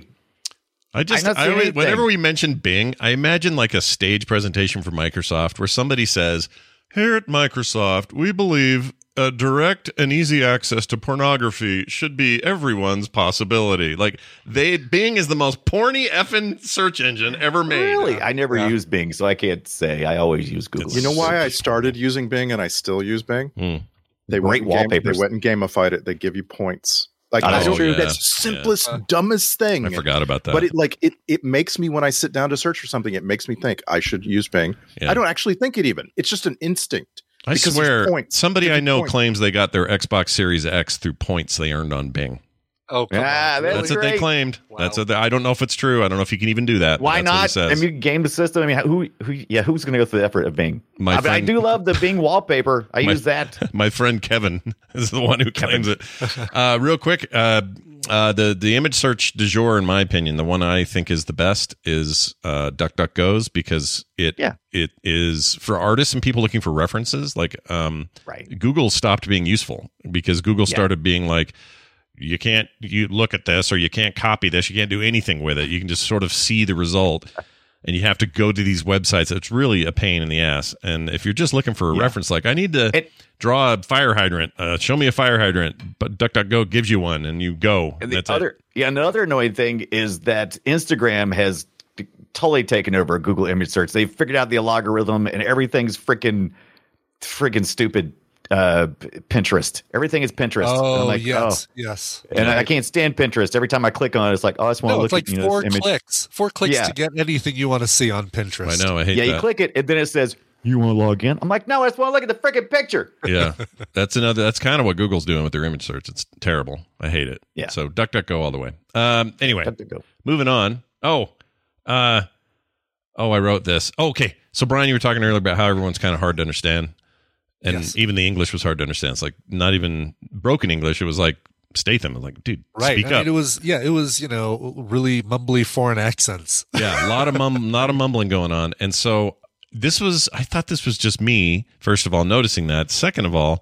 F: I just,
G: I'm not
F: I
G: seeing
F: always,
G: anything.
F: whenever we mention Bing, I imagine like a stage presentation for Microsoft where somebody says, "Here at Microsoft, we believe a direct and easy access to pornography should be everyone's possibility." Like they, Bing is the most porny effing search engine ever made.
G: really, I never use Bing, so I can't say. I always use Google.
H: You know why I started using Bing and I still use Bing?
F: Hmm.
H: They
G: Great
H: went and game-
G: wallpapers.
H: They went and gamified it. They give you points. Like
G: Oh,
H: I
G: that's
H: don't
G: true.
H: That's
F: Yeah.
H: the simplest, dumbest thing.
F: I forgot about that.
H: But it like it it makes me when I sit down to search for something, it makes me think I should use Bing.
F: Yeah.
H: I don't actually think it even. It's just an instinct.
F: I
H: because
F: swear,
H: there's points.
F: somebody I
H: Different
F: know
H: points.
F: claims they got their Xbox Series X through points they earned on Bing.
I: Oh, come
G: Ah,
I: on.
G: that's
F: That's what
G: great.
F: they claimed.
I: Wow.
F: That's what they, I don't know if it's true. I don't know if you can even do that. but
G: Why
F: that's what he
G: not?
F: says.
G: I mean, game the system. I mean, who, who, yeah, who's going to go through the effort of Bing?
F: My
G: I, mean, I
F: friend-
G: do love the Bing wallpaper. I
F: My-
G: use that.
F: My friend Kevin is the one who claims it. Uh, real quick, uh, uh, the the image search du jour, in my opinion, the one I think is the best is uh, DuckDuckGo's, because it
G: Yeah.
F: it is for artists and people looking for references. Like um,
G: Right.
F: Google stopped being useful because Google
G: Yeah.
F: started being like, you can't you look at this, or you can't copy this, you can't do anything with it. You can just sort of see the result. And you have to go to these websites. It's really a pain in the ass. And if you're just looking for a
G: Yeah.
F: reference, like I need to
G: It-
F: draw a fire hydrant, uh, show me a fire hydrant, but DuckDuckGo gives you one, and you go.
G: And the
F: That's
G: other,
F: it.
G: yeah, another annoying thing is that Instagram has t- totally taken over Google image search. They've figured out the algorithm, and everything's freaking, freaking stupid. Uh, P- Pinterest. Everything is Pinterest. And
I: Oh,
G: I'm like,
I: yes,
G: oh.
I: yes.
G: And I can't stand Pinterest. Every time I click on it, it's like, oh, I just want to
I: No,
G: look
I: it's like
G: at you know,
I: four
G: this image.
I: clicks. Four clicks
G: Yeah.
I: to get anything you want to see on Pinterest.
F: I know. I hate
G: Yeah,
F: that.
G: you click it, and then it says, you want to log in? I'm like, no, I just want to look at the freaking picture.
F: Yeah, that's another. That's kind of what Google's doing with their image search. It's terrible. I hate it.
G: Yeah.
F: So DuckDuckGo all the way. Um. Anyway,
G: DuckDuckGo.
F: moving on. Oh, uh, oh, I wrote this. Oh, okay. So Brian, you were talking earlier about how everyone's kind of hard to understand, and
I: Yes.
F: even the English was hard to understand. It's like not even broken English. It was like Statham. I'm like, dude,
I: Right.
F: speak
I: I
F: up.
I: mean, it was, yeah, it was, you know, really mumbly foreign accents.
F: Yeah, a lot of mum, lot of mumbling going on, and so this was. I thought this was just me. First of all, noticing that. Second of all,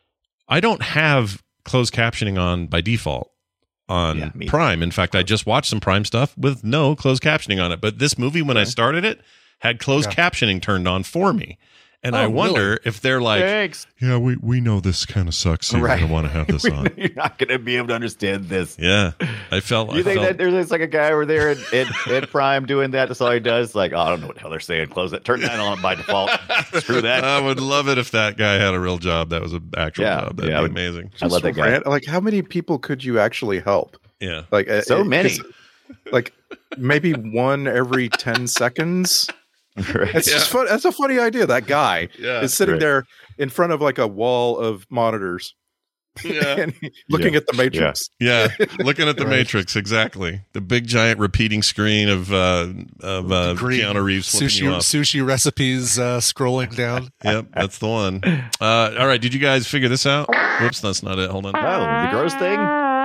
F: I don't have closed captioning on by default on
G: Yeah, me
F: Prime. In fact, I just watched some Prime stuff with no closed captioning on it. But this movie, when I started it, had closed
I: Yeah.
F: captioning turned on for me, and
I: Oh,
F: I wonder
I: really?
F: if they're like,
G: Thanks.
F: "Yeah, we we know this kind of sucks. So
G: Right.
F: we don't want to have this on."
G: You're not going to be able to understand this.
F: Yeah, I felt.
G: You
F: I
G: think
F: felt,
G: that there's like a guy over there at, at, at Prime doing that? That's all he does. Like, oh, I don't know what the hell they're saying. Close it. Turn that on by default. Screw that.
F: I would love it if that guy had a real job. That was an actual
G: Yeah,
F: job. That'd
G: yeah,
F: be
G: I would-
F: amazing.
G: I love that guy.
H: Ran- Like, how many people could you actually help?
F: Yeah.
H: Like, uh,
G: So
H: it-
G: many.
H: 'cause, Like, maybe one every ten seconds.
G: Right.
H: It's just fun. That's a funny idea. That guy
F: Yeah.
H: is sitting
G: Right.
H: there in front of like a wall of monitors
F: Yeah.
H: and looking
G: Yeah.
H: at the Matrix.
F: Yeah, looking at the
I: Right.
F: Matrix, exactly. The big giant repeating screen of uh, of uh,
I: Green
F: Keanu Reeves flipping
I: sushi,
F: you off.
I: sushi recipes uh, scrolling down.
F: Yep, that's the one. Uh, all right, did you guys figure this out? Whoops, that's not it. Hold on.
G: Oh, the gross thing?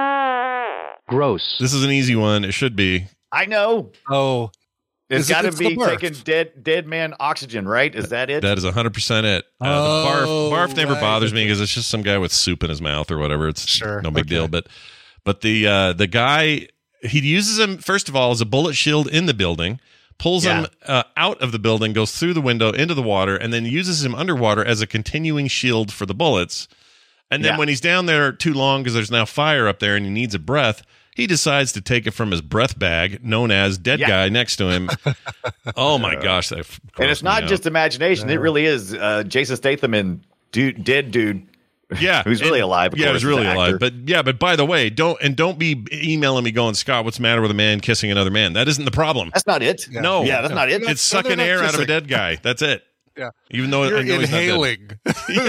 J: Gross.
F: This is an easy one. It should be.
G: I know.
I: Oh,
G: It's
I: Is it-
G: got to
I: it's the
G: be
I: barf.
G: taking dead dead man oxygen, right? Is that it?
F: That is one hundred percent it. Uh,
I: Oh,
F: the barf, barf never
I: right.
F: bothers me because it's just some guy with soup in his mouth or whatever. It's
I: Sure,
F: no big
I: okay.
F: deal. But but the uh, the guy, he uses him, first of all, as a bullet shield in the building, pulls
G: Yeah.
F: him uh, out of the building, goes through the window into the water, and then uses him underwater as a continuing shield for the bullets. And then
G: Yeah.
F: when he's down there too long because there's now fire up there and he needs a breath, he decides to take it from his breath bag, known as dead
G: Yeah.
F: guy next to him. Oh my gosh, that f-
G: and it's
F: grossed me
G: not
F: out.
G: just imagination. It really is uh, Jason Statham and dude, dead dude.
F: Yeah,
G: Who's really
F: and-
G: alive, of
F: Yeah,
G: course,
F: who's really
G: as an
F: alive.
G: actor.
F: But yeah, but by the way, don't and don't be emailing me going, Scott, what's the matter with a man kissing another man? That isn't the problem.
G: That's not it.
I: Yeah.
F: No,
G: Yeah, that's not it.
F: It's
I: No,
F: sucking
I: they're not
F: air out of a
I: kissing.
F: dead guy. That's it.
I: Yeah.
F: Even though
I: You're
F: I know he's not dead.
I: inhaling.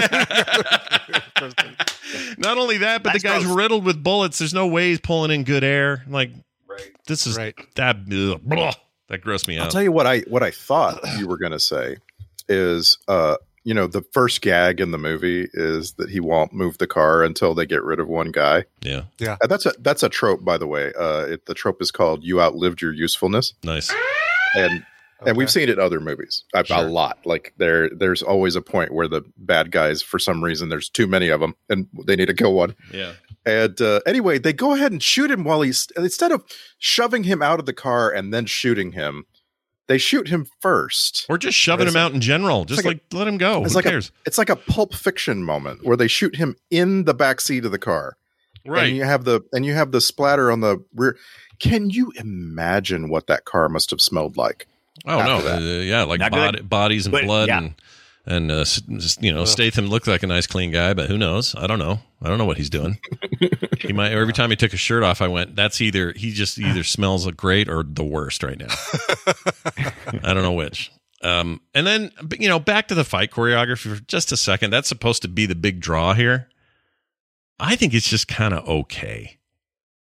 F: Not only that, but
G: That's
F: the guy's
G: gross.
F: riddled with bullets. There's no way he's pulling in good air. Like, this is
I: Right.
F: that ugh, blah, that grossed me
H: I'll
F: out.
H: tell you what I what I thought you were going to say is, uh, you know, the first gag in the movie is that he won't move the car until they get rid of one guy.
F: Yeah,
H: Uh, that's a that's a trope, by the way. Uh, it, the trope is called "You outlived your usefulness,"
F: nice.
H: and and we've seen it in other movies a, a lot. Like there, there's always a point where the bad guys, for some reason, there's too many of them, and they need to kill one.
F: Yeah,
H: And uh, anyway, they go ahead and shoot him while he's instead of shoving him out of the car and then shooting him, they shoot him first.
F: or just shoving
H: It's
F: him out in general. Just
H: like
F: like, let him go.
H: It's
F: Who
H: like
F: cares?
H: a it's like a Pulp Fiction moment where they shoot him in the back seat of the car,
F: Right.
H: And you have the and you have the splatter on the rear. Can you imagine what that car must have smelled like?
F: Oh no,
H: after that?
F: uh, yeah, like
G: Not
F: bod-
G: good.
F: bodies and
G: But,
F: blood
G: yeah.
F: and and uh, s- just, you know, Statham looked like a nice clean guy, but who knows? I don't know. I don't know what he's doing. He might. Every time he took his shirt off, I went, "That's either he just either smells great or the worst right now." I don't know which. Um, and then you know, back to the fight choreography for just a second. That's supposed to be the big draw here. I think it's just kind of okay.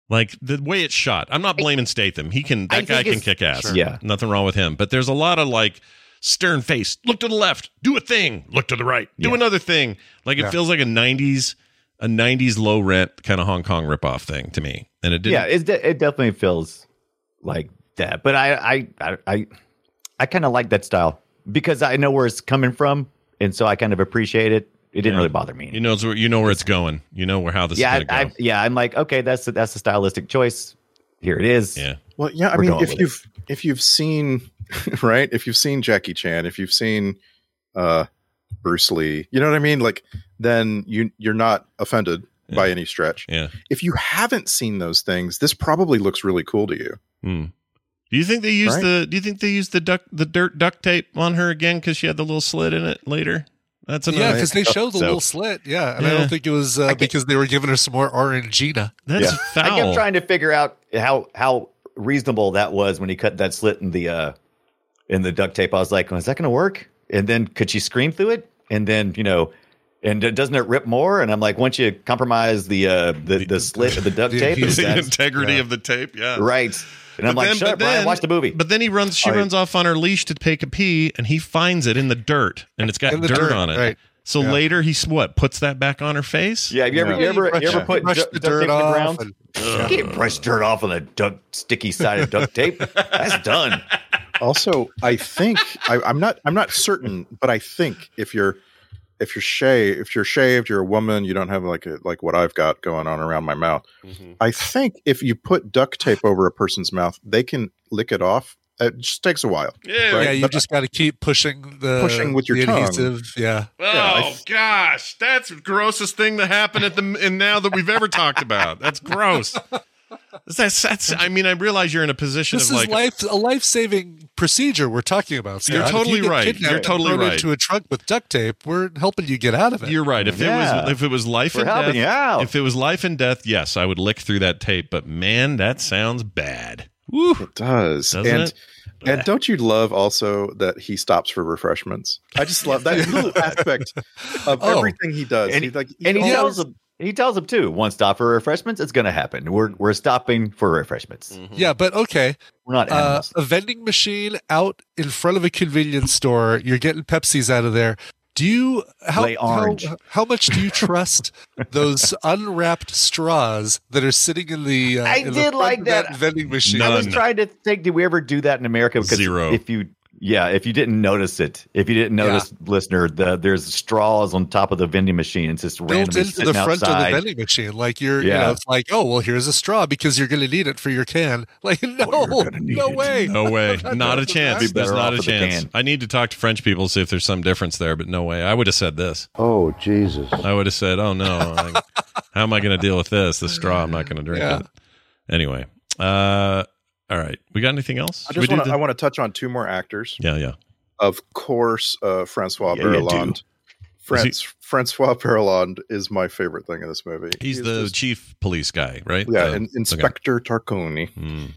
F: Like the way it's shot. I'm not blaming Statham. He can. That
G: I
F: guy
G: think
F: can
G: it's-
F: kick ass.
G: Sure. Yeah.
F: Nothing wrong with him. But there's a lot of like stern face. Look to the left. Do a thing. Look to the right. Do
G: Yeah.
F: another thing. Like it
I: Yeah.
F: feels like a nineties, a nineties low rent kind of Hong Kong ripoff thing to me. And it didn't.
G: Yeah, it de- it definitely feels like that. But I I I I, I kind of like that style because I know where it's coming from, and so I kind of appreciate it. It didn't
F: Yeah.
G: really bother me.
F: You know, where you know where it's going. You know where how this
G: yeah,
F: is going
G: I,
F: to go.
G: I, yeah, I'm like, okay, that's the, that's a stylistic choice. Here it is.
F: Yeah.
H: Well, yeah, I
G: We're
H: mean,
G: going
H: if
G: with
H: you've if you've seen right, if you've seen Jackie Chan, if you've seen uh, Bruce Lee, you know what I mean. Like, then you you're not offended
F: Yeah.
H: by any stretch.
F: Yeah.
H: If you haven't seen those things, this probably looks really cool to you.
F: Hmm. Do you think they used
H: Right?
F: the? Do you think they used the duck, the dirt duct tape on her again because she had the little slit in it later? That's another.
I: Yeah, because they show the
G: So-
I: little slit. Yeah, and I
F: Yeah.
I: don't think it was uh, because they were giving her some more Orangina.
F: That's
H: Yeah.
F: foul.
G: I kept trying to figure out how how reasonable that was when he cut that slit in the uh in the duct tape. I was like, is that going to work? And then could she scream through it? And then you know, and uh, doesn't it rip more? And I'm like, once you compromise the uh the, the slit of the duct
I: the
G: tape,
I: adhesive.
F: the
G: that's-
F: integrity
I: yeah.
F: of the tape. Yeah.
G: right? And I'm
F: But
G: like,
F: then-
G: shut
F: but
G: up, Brian,
F: then-
G: watch the movie.
F: But then he runs. She
H: I-
F: runs off on her leash to take a pee, and he finds it in the dirt, and it's got
I: In the
F: dirt,
I: dirt,
F: on it.
I: right.
F: So
I: Yeah.
F: later he s- what puts that back on her face.
G: yeah, have you ever
H: Yeah.
G: you ever
I: brush,
G: you ever
I: yeah.
G: put
I: brush
G: du-
I: the
G: duct
I: dirt
G: tape in the
I: off.
G: ground?
I: And,
G: You can't brush dirt off on a duct, sticky side of duct tape. That's done.
H: Also, I think I, I'm not I'm not certain, but I think if you're if you're shaved, if you're shaved, you're a woman, you don't have like a, like what I've got going on around my mouth. I think if you put duct tape over a person's mouth, they can lick it off. It just takes a while.
F: Yeah.
H: Right.
I: yeah, you
H: But-
I: just got to keep pushing the
H: Pushing with your
I: the
H: tongue.
I: adhesive. Yeah,
F: Oh
H: Yeah, I-
F: gosh, that's the grossest thing that happened at the and now that we've ever talked about. That's gross. That's, that's. I mean, I realize you're in a position
I: this
F: of
I: is
F: like.
I: life a life saving procedure we're talking about. Scott.
F: You're
I: If
F: totally
I: you get
F: right.
I: kidnapped
F: You're
I: and
F: totally
I: thrown
F: right.
I: Into a trunk with duct tape, we're helping you get out of it.
F: You're right. If
G: Yeah.
F: it was if it was life
G: We're
F: and
G: helping
F: death,
G: you out.
F: if it was life and death, yes, I would lick through that tape. But man, that sounds bad. Woo.
H: It does.
F: Doesn't
H: and
F: it?
H: and don't you love also that he stops for refreshments? I just love that little aspect of
I: Oh.
H: everything he does.
G: And
H: He,
G: he,
H: like,
G: and he
H: always-
G: tells them, he tells them too. One stop for refreshments, it's going to happen. We're we're stopping for refreshments.
I: Yeah, but okay.
G: We're not
I: Uh,
G: animals.
I: a vending machine out in front of a convenience store. You're getting Pepsis out of there. Do you how
G: Lay orange.
I: how, how much do you trust those unwrapped straws that are sitting in the? Uh,
G: I
I: in the
G: did
I: front
G: like
I: of
G: that.
I: vending machine.
F: None.
G: I was trying to think, did we ever do that in America? Because
F: Zero.
G: If you, yeah, if you didn't notice it, if you didn't notice, listener, the, there's straws on top of the vending machine. It's just
I: Built
G: randomly
I: into
G: sitting
I: the front
G: outside.
I: of the vending machine, like you're, you
G: Yeah.
I: know, it's like, oh well, here's a straw because you're going to need it for your can. Like, no,
G: gonna need
I: no
G: it.
I: way,
F: No way.
I: That
F: Not a
I: doesn't
F: chance.
I: happen.
F: There's
G: better
F: not
G: off
F: a
G: with the
F: chance.
G: can.
F: I need to talk to French people, see if there's some difference there, but no way. I would have said this.
K: Oh, Jesus.
F: I would have said, oh no, like, how am I going to deal with this? The straw, I'm not going to drink
I: Yeah.
F: it. Anyway. Uh, all right. We got anything else?
H: I
F: Should we
H: just
F: do
H: want to.
F: the-
H: I want to touch on two more actors.
F: yeah, yeah.
H: Of course, uh, Francois
G: Yeah, you
H: Berland.
F: Is
H: France, Francois Berland is my favorite thing in this movie.
F: He's the
H: just-
F: chief police guy, right?
H: yeah,
F: The-
H: in, Inspector Tarconi.
F: okay. Hmm.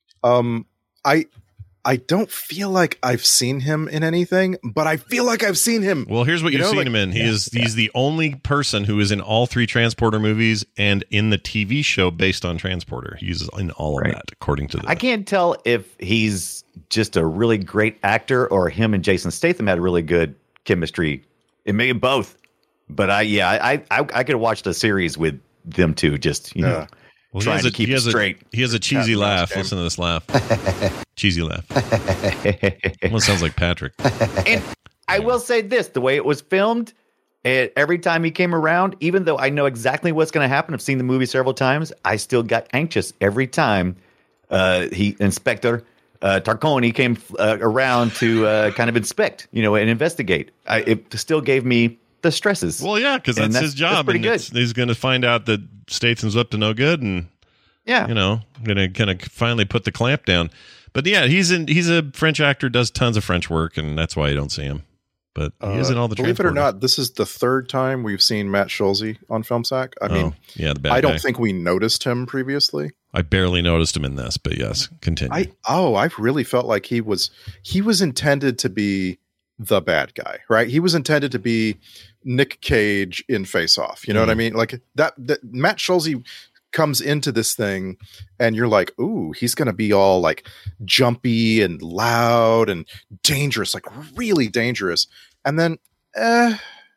H: Um, I I don't feel like I've seen him in anything, but I feel like I've seen him.
F: Well, here's what
H: You
F: you've
H: know,
F: seen
H: like-
F: him in. He is he's the only person who is in all three Transporter movies and in the T V show based on Transporter. He's in all of
G: Right.
F: that, according to the.
G: I can't tell if he's just a really great actor or him and Jason Statham had really good chemistry. It may be both, but I yeah I I I could have watched a series with them two. Just you know.
H: Yeah.
F: Well, he
G: trying
F: has
G: to
F: a,
G: keep
F: he
G: it
F: has a-
G: straight.
F: he has a cheesy
H: Cat and mouse
F: laugh.
H: game.
F: Listen to this laugh. Cheesy laugh. Almost sounds like Patrick.
G: And I will say this: the way it was filmed, it, every time he came around, even though I know exactly what's going to happen, I've seen the movie several times, I still got anxious every time uh, he Inspector uh, Tarconi came uh, around to uh, kind of inspect, you know, and investigate. I, it still gave me the stresses.
F: Well, yeah, because that's,
G: And
F: his
G: that's-
F: job.
G: that's pretty
F: and
G: good.
F: it's- He's going to find out that Statham's up to no good, and
G: yeah,
F: you know, going to kind of finally put the clamp down. But yeah, he's in. He's a French actor, does tons of French work, and that's why you don't see him. But he is in all the.
H: Believe it or
F: Transporters.
H: not, this is the third time we've seen Matt Schulze on Film Sack. I mean,
F: Oh, yeah, the bad
H: I don't
F: guy.
H: think we noticed him previously.
F: I barely noticed him in this, but yes, continue.
H: I oh, I really felt like he was he was intended to be the bad guy, right? He was intended to be Nick Cage in Face Off. You know what I mean? Like that, that Matt Schulze comes into this thing and you're like, ooh, he's going to be all like jumpy and loud and dangerous, like really dangerous. And then, eh,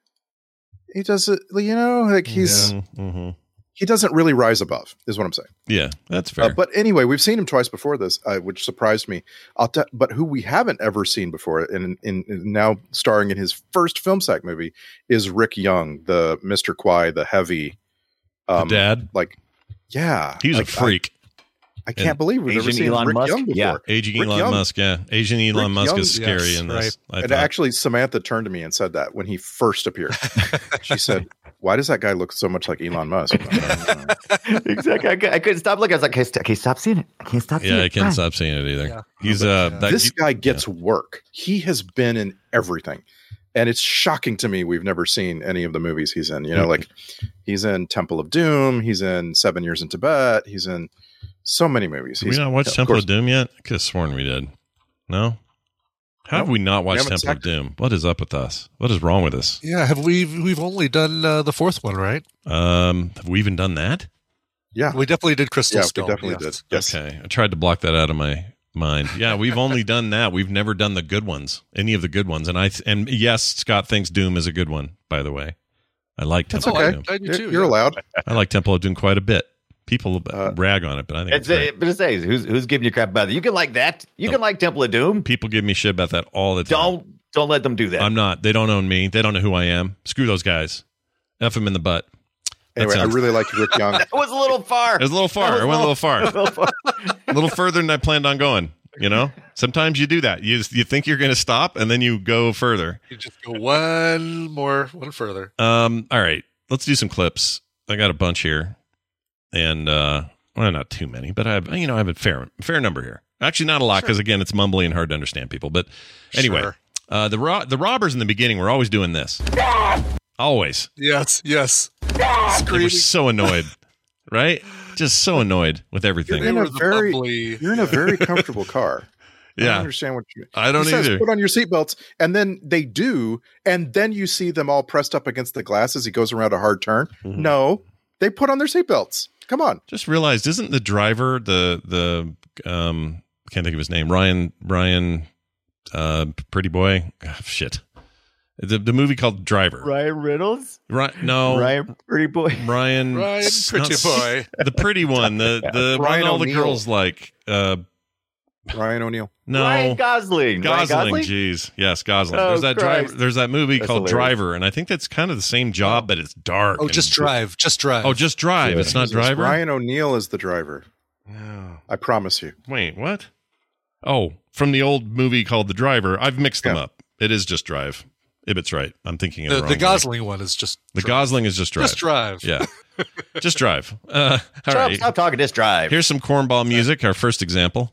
H: he does it, you know, like he's,
F: Yeah. Mm-hmm.
H: he doesn't really rise above is what I'm saying.
F: Yeah, that's fair.
H: Uh, but anyway, we've seen him twice before this, uh, which surprised me. I'll t- but who we haven't ever seen before, and in, in now starring in his first film sack movie, is Rick Young, the Mister Kwai, the heavy um,
F: the dad.
H: Like, yeah,
F: He was
H: like,
F: a freak.
H: I, I can't believe we've never
G: Asian
H: seen
G: Elon
H: Rick
G: Musk?
H: Young before.
G: Yeah.
F: Aging
H: Rick
F: Elon
H: Young-
F: Musk, yeah. Asian Elon
H: Rick
F: Musk
H: Young-
F: is scary
I: Yes,
F: in this.
I: right.
F: I
H: And
F: thought.
H: actually, Samantha turned to me and said that when he first appeared. She said, "Why does that guy look so much like Elon Musk?"
G: Exactly. I, cou- I couldn't stop looking. I was like, "Can st- can you stop seeing it? I can't stop seeing
F: yeah,
G: it."
F: I can't
G: Fine.
F: stop seeing it either.
I: Yeah.
F: He's
I: Oh,
F: uh,
I: but,
F: that,
H: This
F: you-
H: guy gets work. He has been in everything. And it's shocking to me we've never seen any of the movies he's in. You know, like he's in Temple of Doom, he's in Seven Years in Tibet, he's in so many movies.
F: Did we
H: He's-
F: not watch
H: of
F: Temple
H: course-
F: of Doom yet? I could have sworn we did. No? How have
H: No,
F: we not
H: we
F: watched
H: haven't
F: Temple of
H: sacked-
F: Doom? What is up with us? What is wrong with us?
I: Yeah, have we? We've only done uh, the fourth one, right?
F: Um, have we even done that?
H: Yeah,
I: We definitely did Crystal
H: yeah, we
I: Stone.
H: definitely
I: yes.
H: did. Yes.
F: Okay, I tried to block that out of my mind. Yeah, we've only done that. We've never done the good ones, any of the good ones. And I th- and yes, Scott thinks Doom is a good one. By the way, I like
H: That's
F: Temple
H: okay.
F: of Doom.
I: I do
H: You're,
I: too.
H: you're
I: yeah.
H: allowed.
F: I like Temple of Doom quite a bit. People
H: Uh,
F: rag on it, but I think
G: It's,
F: it's great.
G: uh, but it says who's who's giving you crap about it? You can like that. You can like Temple of Doom.
F: People give me shit about that all the time.
G: Don't don't let them do that.
F: I'm not. They don't own me. They don't know who I am. Screw those guys. F them in the butt. That
H: Anyway, I
F: sounds-
H: really liked Rick Young.
G: That was a little far.
F: It was a little far.
G: That was
F: I went a little far.
G: a little far.
F: a little further than I planned on going. You know, sometimes you do that. You you think you're going to stop, and then you go further.
I: You just go one more, one further.
F: Um. All right, let's do some clips. I got a bunch here, and uh, well, not too many, but I have you know I have a fair fair number here. Actually, not a lot because again, it's mumbly and hard to understand people. But anyway,
I: Sure.
F: uh, the ro- the robbers in the beginning were always doing this. Always.
I: Yes, yes.
F: They were
I: Screaming.
F: so annoyed, right? Just so annoyed with everything.
H: You're in
I: They
H: a
I: were the
H: very
I: bubbly-
H: you're in a very comfortable car. I don't
F: Yeah,
H: understand what you mean.
F: I don't
H: He says,
F: either.
H: put on your seatbelts, and then they do, and then you see them all pressed up against the glass as he goes around a hard turn.
F: Mhm.
H: No, they put on their seatbelts. Come on.
F: Just realized, isn't the driver the the um I can't think of his name, Ryan Ryan uh Pretty Boy? Ah, shit. The the movie called Driver.
G: Ryan Reynolds.
F: Right? No.
G: Ryan Pretty Boy.
F: Ryan
I: Ryan
F: s-
I: Pretty
F: not s-
I: Boy.
F: The pretty one, the the one
H: Ryan
F: all the
H: O'Neal.
F: girls like. Uh
H: Ryan O'Neal.
F: no.
G: Ryan Gosling. Ryan
F: Gosling, jeez, yes, Gosling.
G: Oh,
F: there's that driver.
G: Christ.
F: There's that movie
G: That's
F: called
G: hilarious.
F: Driver, and I think that's kind of the same job, but it's dark.
I: Oh,
F: and-
I: just drive. Just drive.
F: Oh, just drive.
G: Yeah.
F: It's not
H: Jesus,
F: Driver.
H: Ryan O'Neal is the driver.
F: No.
H: I promise you.
F: Wait, what? Oh, from the old movie called The Driver. I've mixed them
H: Yeah.
F: up. It is just Drive. Ibbot's right. I'm thinking of
I: The,
F: the, wrong
I: the
F: movie.
I: Gosling one is just
F: The
I: drive.
F: Gosling is just Drive.
I: Just drive.
F: Yeah, just Drive. Uh, all
G: Stop,
F: right.
G: stop talking. Just drive.
F: Here's some cornball music. Our first example.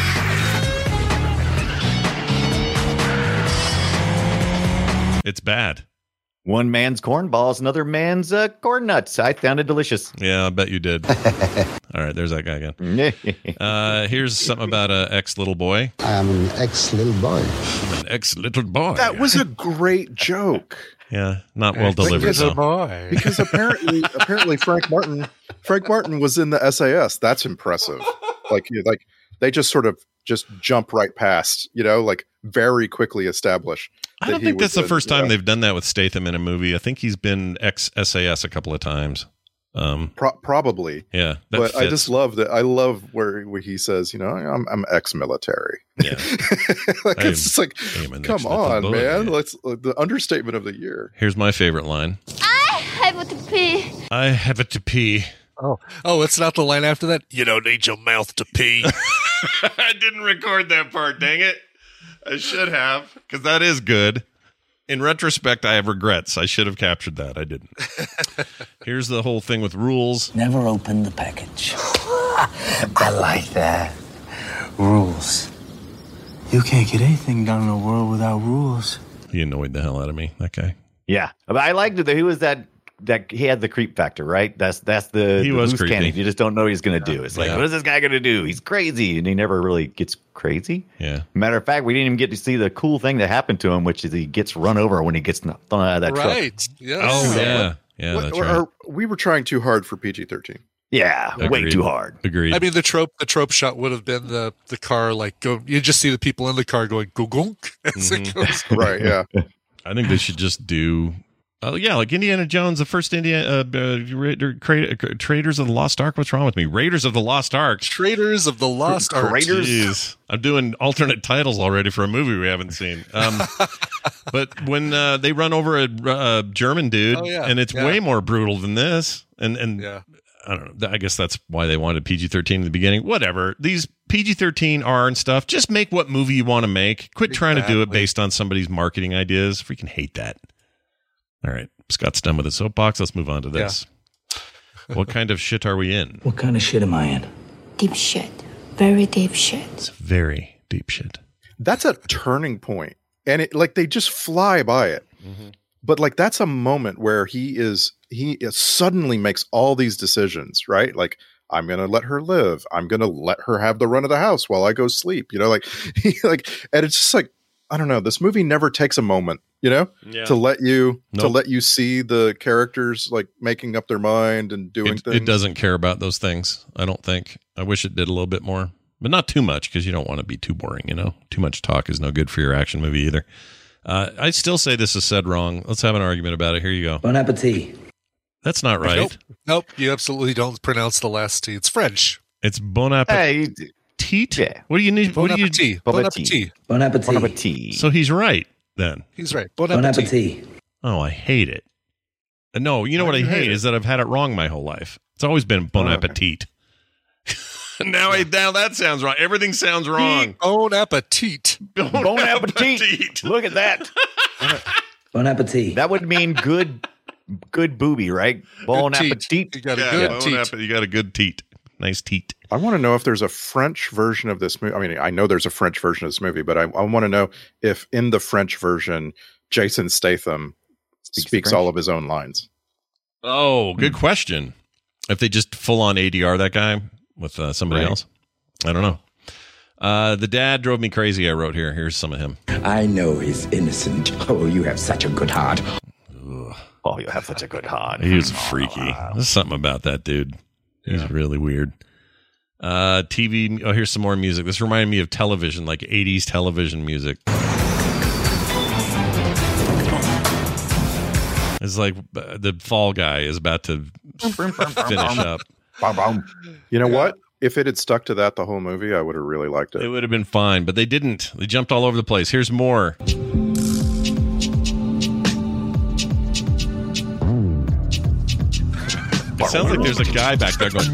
F: It's bad.
G: One man's cornballs, another man's uh, corn nuts. I found it delicious.
F: Yeah, I bet you did. All right, there's that guy again. Uh, here's something about a ex little boy.
D: I am an ex-little boy.
F: I'm an ex little boy.
H: That was a great joke.
F: yeah, not well delivered.
H: Because
F: though.
H: of-
I: Boy.
H: Because apparently, apparently Frank Martin, Frank Martin was in the S A S. That's impressive. Like, you- like they just sort of just jump right past, you know, like very quickly establish.
F: I
H: that
F: don't
H: he
F: think that's
H: was
F: the
H: a-
F: first time
H: yeah.
F: they've done that with Statham in a movie. I think he's been ex S A S a couple of times. Um,
H: Pro- probably.
F: yeah, that
H: But I
F: fits.
H: just love that. I love where, where he says, you know, I'm, I'm ex-military.
F: Yeah.
H: Like,
F: I'm-
H: it's just like,
F: I'm an
H: come
F: ex-little
H: on,
F: boy.
H: man. Let's uh, the understatement of the year.
F: Here's my favorite line.
K: I have to pee.
F: I have it to pee.
I: Oh, oh, it's not the line after that. You don't need your mouth to pee.
F: I didn't record that part. Dang it! I should have, because that is good. In retrospect, I have regrets. I should have captured that. I didn't. Here's the whole thing with rules.
E: Never open the package. I like that. Rules. You can't get anything done in a world without rules.
F: He annoyed the hell out of me. That guy.
G: Yeah, but I liked it. That he was that that he had the creep factor, right? That's that's the
F: He
G: the
F: was
G: loose
F: creepy.
G: cannon. You just don't know what he's going to do. It's like,
F: Yeah.
G: what is this guy going to do? He's crazy, and he never really gets crazy.
F: Yeah.
G: Matter of fact, we didn't even get to see the cool thing that happened to him, which is he gets run over when he gets thrown out of that truck.
I: Right. Yes.
F: Oh yeah. Yeah.
H: What-
F: That's
H: or-
F: right.
H: or we were trying too hard for P G thirteen.
G: Yeah,
F: Agreed.
G: way too hard.
F: Agreed.
I: I mean, the trope the trope shot would have been the the car like go. You just see the people in the car going go gonk as it goes.
H: Right, yeah.
F: I think they should just do, uh, yeah, like Indiana Jones, the first Indiana uh, uh, Ra- Cra- Traders of the Lost Ark. What's wrong with me? Raiders of the Lost Ark.
I: Traders of the Lost Ark.
G: Raiders.
F: Jeez. I'm doing alternate titles already for a movie we haven't seen. Um, but when uh, they run over a uh, German dude,
I: Oh, yeah,
F: and it's
I: yeah.
F: way more brutal than this, and and
I: Yeah.
F: I don't know. I guess that's why they wanted P G thirteen in the beginning. Whatever. These P G thirteen R and stuff. Just make what movie you want to make. Quit trying to do it
I: Exactly.
F: based on somebody's marketing ideas. Freaking hate that. All right. Scott's done with his soapbox. Let's move on to this. What kind of shit are we in?
E: What kind of shit am I in?
K: Deep shit. Very deep shit.
F: It's very deep shit.
H: That's a turning point. And it like they just fly by it. But like that's a moment where he is he is suddenly makes all these decisions, right? Like I'm going to let her live. I'm going to let her have the run of the house while I go sleep, you know, like he like and it's just like I don't know, this movie never takes a moment, you know,
F: Yeah.
H: to let you to
F: Nope.
H: let you see the characters like making up their mind and doing
F: It,
H: things.
F: it doesn't care about those things. I don't think. I wish it did a little bit more, but not too much because you don't want to be too boring. You know, too much talk is no good for your action movie either. Uh, I still say this is said wrong. Let's have an argument about it. Here you go.
E: Bon appetit.
F: That's not right.
I: Nope. Nope. You absolutely don't pronounce the last T. It's French.
F: It's bon appetit.
G: Hey, yeah.
F: What do you need?
I: Bon
F: What do you?
I: appetit.
G: Bon
I: Bon
G: appetit.
I: appetit.
E: Bon appetit.
G: Bon appetit.
F: So he's right then.
I: He's right. Bon
E: Bon
I: appetit.
E: appetit.
F: Oh, I hate it. Uh, No, you know
H: Why
F: what I
H: do you
F: hate
H: hate it?
F: is that I've had it wrong my whole life. It's always been bon
H: Oh, okay.
F: appetit. now, I, now that sounds wrong. Everything sounds wrong.
I: Bon appetit.
F: Bon,
G: Bon appetit. Look at that.
E: Bon appetit.
G: That would mean good good booby, right? Bon
I: Good teat.
G: appetit.
I: You got a
F: Yeah,
I: good
F: bon
I: teat.
F: appe- you got a good teat. Nice teat.
H: I want to know if there's a French version of this movie. I mean, I know there's a French version of this movie, but I, I want to know if in the French version, Jason Statham
G: Speaks
H: speaks,
G: French?
H: all of his own lines.
F: Oh, good question. If they just full on A D R that guy with uh, somebody
G: Right.
F: else, I don't know. Uh, the dad drove me crazy. I wrote here. Here's some of him.
E: I know he's innocent. Oh, you have such a good heart.
G: Oh, you have such a good heart.
F: He was freaky. There's something about that dude. He's really weird. Uh, T V. Oh, here's some more music. This reminded me of television, like eighties television music. It's like uh, the Fall Guy is about to finish up.
H: You know what? If it had stuck to that the whole movie, I would have really liked
F: It
H: it.
F: would have been fine, but they didn't. They jumped all over the place. Here's more. It sounds like there's a guy back there going.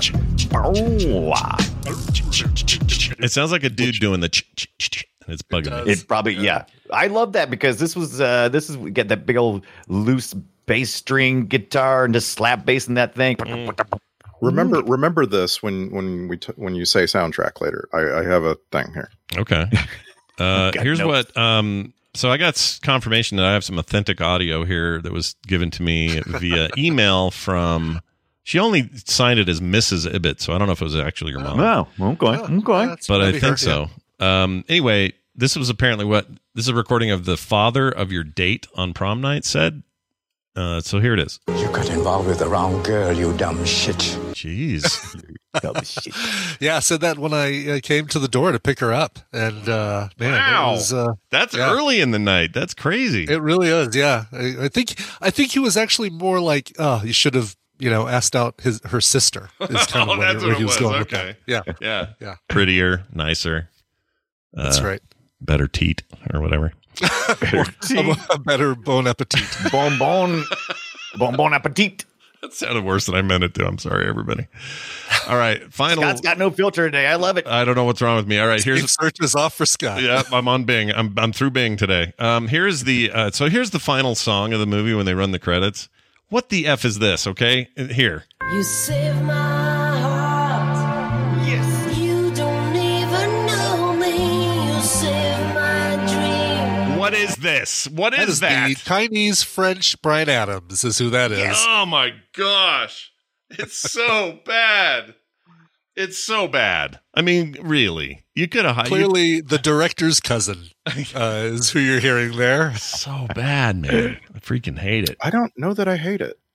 F: It sounds like a dude doing the. ch- ch- ch- ch, and It's bugging me.
G: It probably yeah. I love that because this was uh this is we get that big old loose bass string guitar and just slap bass in that thing.
H: Remember, remember this when when we t- when you say soundtrack later. I, I have a thing here.
F: Okay. Uh,
G: Got
F: here's
G: notes.
F: what. Um, so I got s- confirmation that I have some authentic audio here that was given to me via email from. She only signed it as Missus Ibbett, so I don't know if it was actually her mom.
G: No, okay, okay.
I: That's
F: But I
I: maybe
F: think
I: her, yeah.
F: so. Um, anyway, this was apparently what this is a recording of the father of your date on prom night said. Uh, so here it is.
E: You got involved with the wrong girl, you dumb shit.
F: Jeez.
G: Oh, shit.
I: Yeah, I said that when I uh, came to the door to pick her up, and uh, man,
F: Wow.
I: it was. Uh,
F: That's
I: Yeah.
F: early in the night. That's crazy.
I: it really is. Yeah, I, I think I think he was actually more like, oh, you should have, you know, asked out his her sister. Is kind
F: Oh,
I: of where,
F: that's
I: where
F: what
I: he
F: it
I: was
F: was.
I: going
F: Okay.
I: with that. Yeah,
F: yeah.
I: Yeah.
F: Prettier, nicer.
I: that's
F: uh,
I: right.
F: Better teat or whatever.
I: a, a better bon appetit.
G: Bon bon bon bon appetit.
F: That sounded worse than I meant it to. I'm sorry, everybody. All right. Final.
G: Scott's got no filter today. I love it.
F: I don't know what's wrong with me. All right. Here's
I: Here's search is off for Scott.
F: Yeah, I'm on Bing. I'm I'm through Bing today. Um, here's the uh, so here's the final song of the movie when they run the credits. What the F is this? Okay, here.
L: You save my heart. Yes. You don't even know me. You save my dream.
F: What is this? What
I: That
F: is
I: is
F: that?
I: the Chinese French Bryan Adams is who that is.
F: Oh my gosh, it's so bad. It's so bad. I mean, really, you could have
I: Clearly, the director's cousin uh, is who you're hearing there.
F: So bad, man. I freaking hate it.
H: I don't know that I hate it.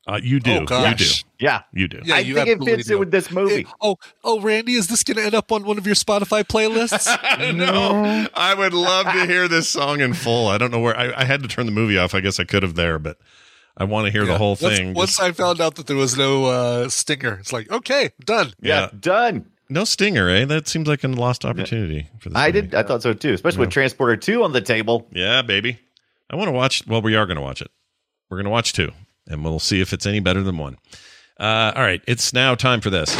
F: Uh, you do.
I: Oh,
F: you
I: gosh.
F: do.
G: Yeah.
F: You do.
I: Yeah,
G: I
I: you
G: think it
I: absolutely
G: fits
I: do.
G: in with this movie.
I: It- oh, oh, Randy, is this going to end up on one of your Spotify playlists?
F: No, I would love to hear this song in full. I don't know where I, I had to turn the movie off. I guess I could have there, but I want to hear the
I: Yeah.
F: whole
I: Once-
F: thing.
I: Once,
F: Just-
I: I found out that there was no uh, stinger, it's like, okay, done.
G: Yeah, done.
F: no stinger, eh? That seems like a lost opportunity for this
G: I
F: movie.
G: did. I thought so too, especially with Transporter two on the table.
F: Yeah, baby. I want to watch. Well, we are going to watch it. We're going to watch two, and we'll see if it's any better than one. Uh, all right, it's now time for this.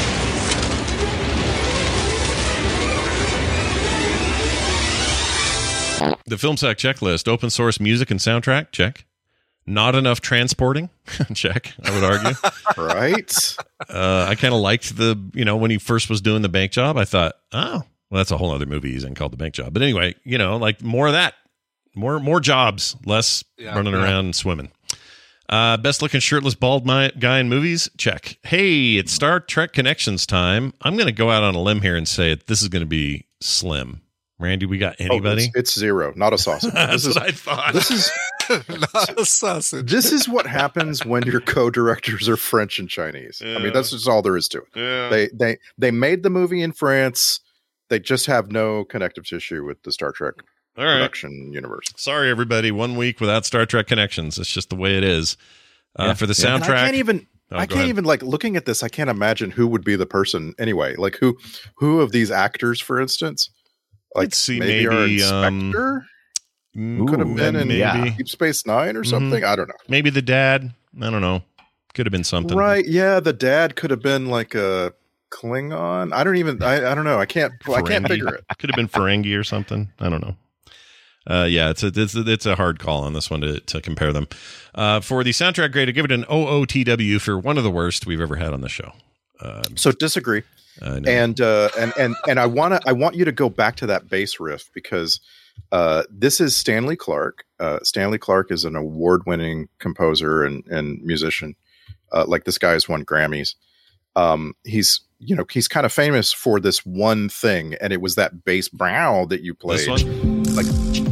F: The Film Sack checklist: open source music and soundtrack. Check. Not enough transporting. Check. I would argue.
H: Right.
F: Uh, I kind of liked the, you know, when he first was doing the bank job, I thought, oh, well, that's a whole other movie he's in called The Bank Job. But anyway, you know, like more of that, more more jobs, less
I: Yeah,
F: running
I: yeah.
F: around and swimming. Uh, best looking shirtless bald mi- guy in movies. Check. Hey, it's Star Trek Connections time. I'm going to go out on a limb here and say it, this is going to be slim. Randy, we got anybody?
H: Oh, it's, it's zero, not a sausage.
F: That's
H: This is,
F: what I thought.
H: this is
I: Not a sausage.
H: this is what happens when your co-directors are French and Chinese. I mean, that's just all there is to it.
F: Yeah.
H: They they they made the movie in France. They just have no connective tissue with the Star Trek
F: All right.
H: production universe.
F: Sorry, everybody. One week without Star Trek Connections. It's just the way it is. Uh,
G: Yeah.
F: For the
H: And
F: soundtrack.
H: I can't even.
F: Oh,
H: I
F: go
H: can't
F: ahead.
H: even like looking at this. I can't imagine who would be the person anyway. Like who who of these actors, for instance, like
F: Let's see,
H: maybe, our
F: maybe, um,
H: inspector
F: Mm,
H: could have been in
F: maybe.
G: yeah.
H: Deep Space Nine or something. I don't know.
F: Maybe the dad. I don't know. Could have been something.
H: Right? Yeah, the dad could have been like a Klingon. I don't even. I, I don't know. I can't. I can't
F: Ferengi.
H: figure it.
F: Could have been Ferengi or something. I don't know. Uh, yeah, it's a it's a, it's a hard call on this one to, to compare them. Uh, for the soundtrack grade, I give it an O O T W for one of the worst we've ever had on the show. Um,
H: So disagree.
F: I know.
H: And uh, and and and I want to. I want you to go back to that bass riff because uh, this is Stanley Clarke. Uh, Stanley Clarke is an award-winning composer and and musician. Uh, like this guy has won Grammys. Um, he's you know he's kind of famous for this one thing, and it was that bass brow that you played.
F: This one?
H: Like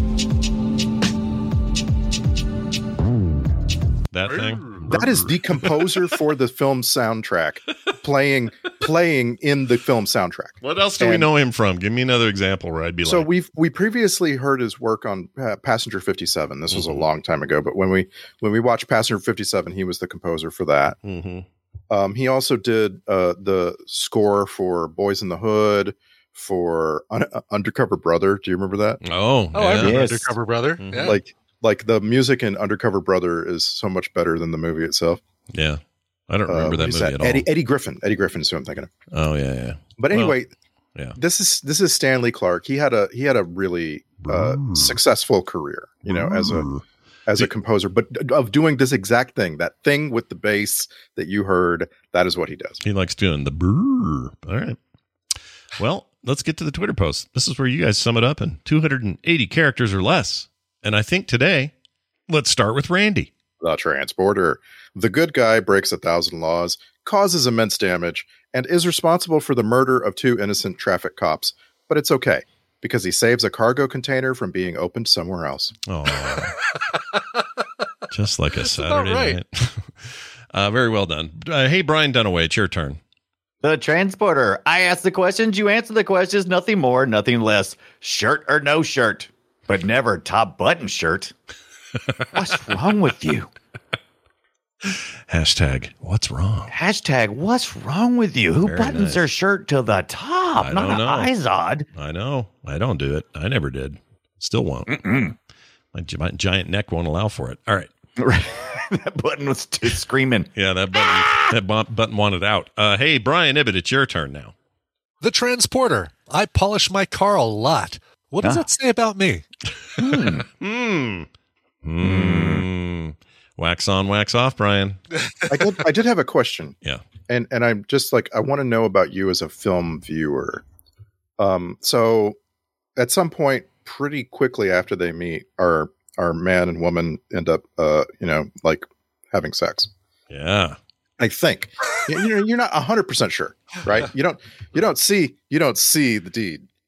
F: that thing.
H: that is the composer for the film soundtrack playing playing in the film soundtrack.
F: What else do we
H: And-
F: know him from? Give me another example where I'd be
H: So
F: like,
H: we've we previously heard his work on uh, Passenger fifty-seven. This was a long time ago, but when we when we watched Passenger fifty-seven, he was the composer for that.
F: hmm
H: Um, he also did uh, the score for Boys in the Hood, for Un- uh, Undercover Brother. Do you remember that?
F: oh,
I: Oh, I
F: yeah.
I: remember
G: Yes.
I: Undercover Brother.
F: Mhm.
I: Yeah.
H: Like like the music in Undercover Brother is so much better than the movie itself.
F: yeah. I don't remember
H: Uh,
F: that
H: who's
F: movie at all.
H: Eddie, Eddie Griffin. Eddie Griffin is who I'm thinking of.
F: Oh yeah, yeah.
H: But
F: Well,
H: anyway,
F: yeah.
H: this is this is Stanley Clarke. He had a he had a really uh, successful career, you know, as a as a composer, but d- of doing this exact thing, that thing with the bass that you heard. That is what he does.
F: He likes doing the brrr. All right. Well, let's get to the Twitter post. This is where you guys sum it up in two hundred eighty characters or less. And I think today, let's start with Randy.
H: The Transporter. The good guy breaks a thousand laws, causes immense damage, and is responsible for the murder of two innocent traffic cops. But it's okay because he saves a cargo container from being opened somewhere else.
F: Oh, just like a
I: about
F: Saturday
I: right.
F: night. uh, very well done. Uh, hey, Brian Dunaway, it's your turn.
G: The Transporter. I ask the questions, you answer the questions, nothing more, nothing less. Shirt or no shirt, but never top button shirt. What's wrong with you?
F: Hashtag, what's wrong?
G: Hashtag, what's wrong with you? Who
F: Very
G: buttons
F: nice.
G: their shirt to the top?
F: I
G: Not
F: don't
G: an
F: know.
G: Izod.
F: I know. I don't do it. I never did. Still won't.
G: Mm-mm.
F: My, gi- my giant neck won't allow for it. All right.
G: That button was t- screaming.
F: Yeah, that button, that bu- button wanted out. Uh, hey, Brian Ibbett, it's your turn now.
I: The Transporter. I polish my car a lot. What does
G: Ah.
I: that say about me?
F: Hmm. Hmm. Wax on, wax off, Brian.
H: I did, I did have a question.
F: Yeah.
H: And and I'm just like, I want to know about you as a film viewer. Um, so at some point, pretty quickly after they meet, our our man and woman end up, uh, you know, like having sex.
F: Yeah.
H: I think you know you're not one hundred percent sure, right? You don't you don't see you don't see the deed.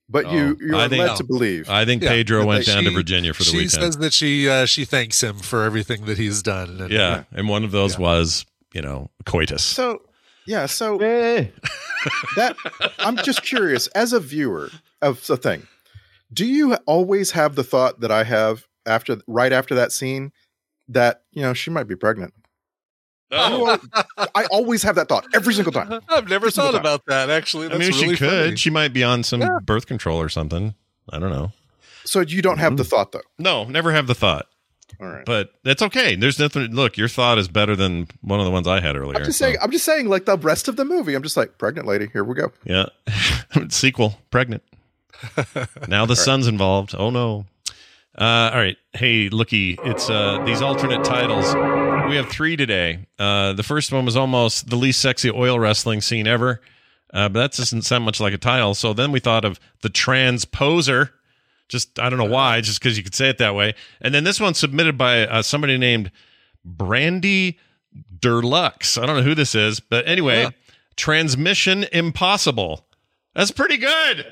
H: But
F: Oh,
H: you you
F: I
H: are
F: think-
H: led
F: no.
H: to believe.
F: I think
I: Yeah,
F: Pedro
I: but
F: went
I: they-
F: down to
I: she-
F: Virginia for the
I: she
F: weekend.
I: says that she uh, she thanks him for everything that he's done. And,
F: yeah, and one of those
I: Yeah.
F: was, you know, coitus.
H: So yeah, so
G: Hey.
H: that I'm just curious as a viewer of the thing. Do you always have the thought that I have after right after that scene that, you know, she might be pregnant?
F: Oh.
H: I always have that thought every single time.
I: I've never
H: Every single
I: thought
H: time.
I: about that. Actually,
F: I
I: that's
F: mean,
I: really
F: she could.
I: funny.
F: She might be on some
I: Yeah.
F: birth control or something. I don't know.
H: So you don't have the thought though.
F: No, never have the thought.
H: All right.
F: But that's okay. There's nothing. Look, your thought is better than one of the ones I had earlier.
H: I'm just
F: so,
H: saying I'm just saying like the rest of the movie. I'm just like, pregnant lady, here we go.
F: yeah. Sequel, pregnant. Now the son's involved. Oh no. Uh, all right. Hey, looky, it's uh, these alternate titles. We have three today. Uh, the first one was almost the least sexy oil wrestling scene ever. Uh, but that doesn't sound much like a title. So then we thought of The Transposer. Just, I don't know why, just because you could say it that way. And then this one's submitted by uh, somebody named Brandy Derlux. I don't know who this is. But anyway,
I: Yeah.
F: Transmission Impossible. That's pretty good.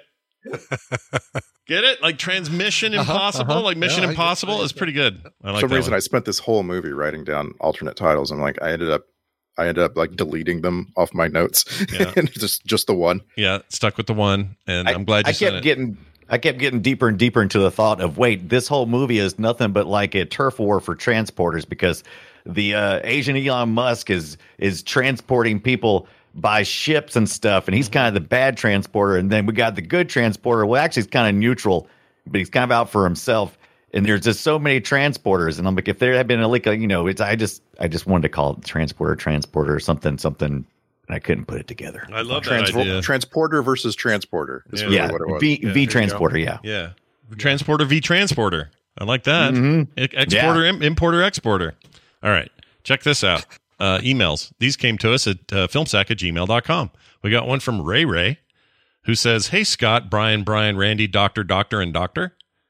F: Get it? Like Transmission Impossible,
I: uh-huh.
F: like Mission
I: Yeah, I get-
F: Impossible
I: I
F: is
I: get
F: pretty good. I like
H: For some
F: that
H: reason
F: one.
H: I spent this whole movie writing down alternate titles and like I ended up I ended up like deleting them off my notes.
F: Yeah.
H: And just just the one.
F: Yeah, stuck with the one, and I, am glad you
G: I
F: said
G: kept
F: it.
G: getting I kept getting deeper and deeper into the thought of wait, this whole movie is nothing but like a turf war for transporters because the uh, Asian Elon Musk is is transporting people by ships and stuff, and he's kind of the bad transporter, and then we got the good transporter. Well, actually, he's kind of neutral, but he's kind of out for himself. And there's just so many transporters, and I'm like, if there had been a like, a, you know, it's I just I just wanted to call it transporter, transporter, or something, something, and I couldn't put it together.
F: I love that
H: Transport-
F: idea.
H: Transporter versus transporter is
F: Yeah.
H: really
G: Yeah,
H: what it was.
G: V
F: Yeah,
G: V
F: there you
G: transporter, yeah.
F: Yeah, transporter v transporter. I like that.
G: Mhm.
F: E- Exporter, im- importer, exporter. All right, check this out. Uh, emails. These came to us at uh, filmsack at gmail dot com. We got one from Ray Ray, who says, "Hey Scott, Brian, Brian, Randy, Doctor, Doctor, and Doctor.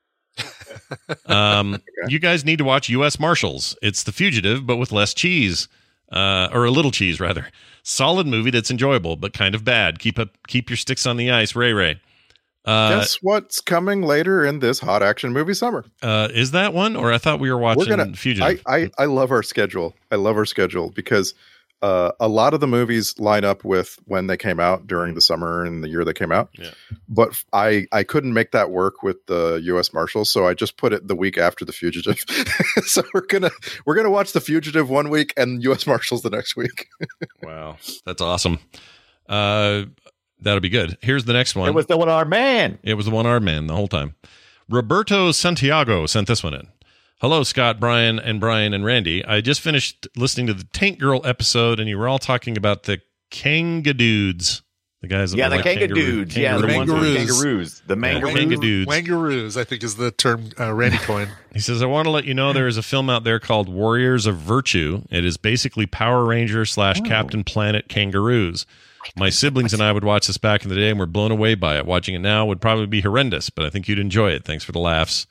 F: Um, you guys need to watch U S Marshals. It's The Fugitive, but with less cheese, uh, or a little cheese rather. Solid movie that's enjoyable, but kind of bad. Keep up, keep your sticks on the ice, Ray Ray." Uh,
H: Guess what's coming later in this hot action movie summer?
F: uh, is that one, or I thought we were watching
H: We're gonna.
F: Fugitive?
H: I, I I love our schedule. I love our schedule because uh, a lot of the movies line up with when they came out during the summer and the year they came out.
F: Yeah.
H: But f- I I couldn't make that work with the U S Marshals, so I just put it the week after The Fugitive. So we're gonna we're gonna watch The Fugitive one week and U S Marshals the next week.
F: Wow, that's awesome. Uh, that'll be good. Here's the next one.
G: It was the one our man.
F: It was the one-armed man the whole time. Roberto Santiago sent this one in. Hello, Scott, Brian, and Brian and Randy. I just finished listening to the Tank Girl episode, and you were all talking about the Kangadudes. The guys that
G: Yeah,
F: were
G: the
F: like
G: Kanga
F: kangaroo-
G: dudes. Yeah, the
F: kangaroo
G: ones with
F: monkeys.
I: Kangaroos.
G: kangaroos. The
F: Yeah,
G: mangaroos.
F: Kangadudes.
I: Wangaroos, I think, is the term uh, Randy coined.
F: He says, I want to let you know there is a film out there called Warriors of Virtue. It is basically Power Ranger slash Captain Planet kangaroos. My siblings and I would watch this back in the day and we're blown away by it. Watching it now would probably be horrendous, but I think you'd enjoy it. Thanks for the laughs.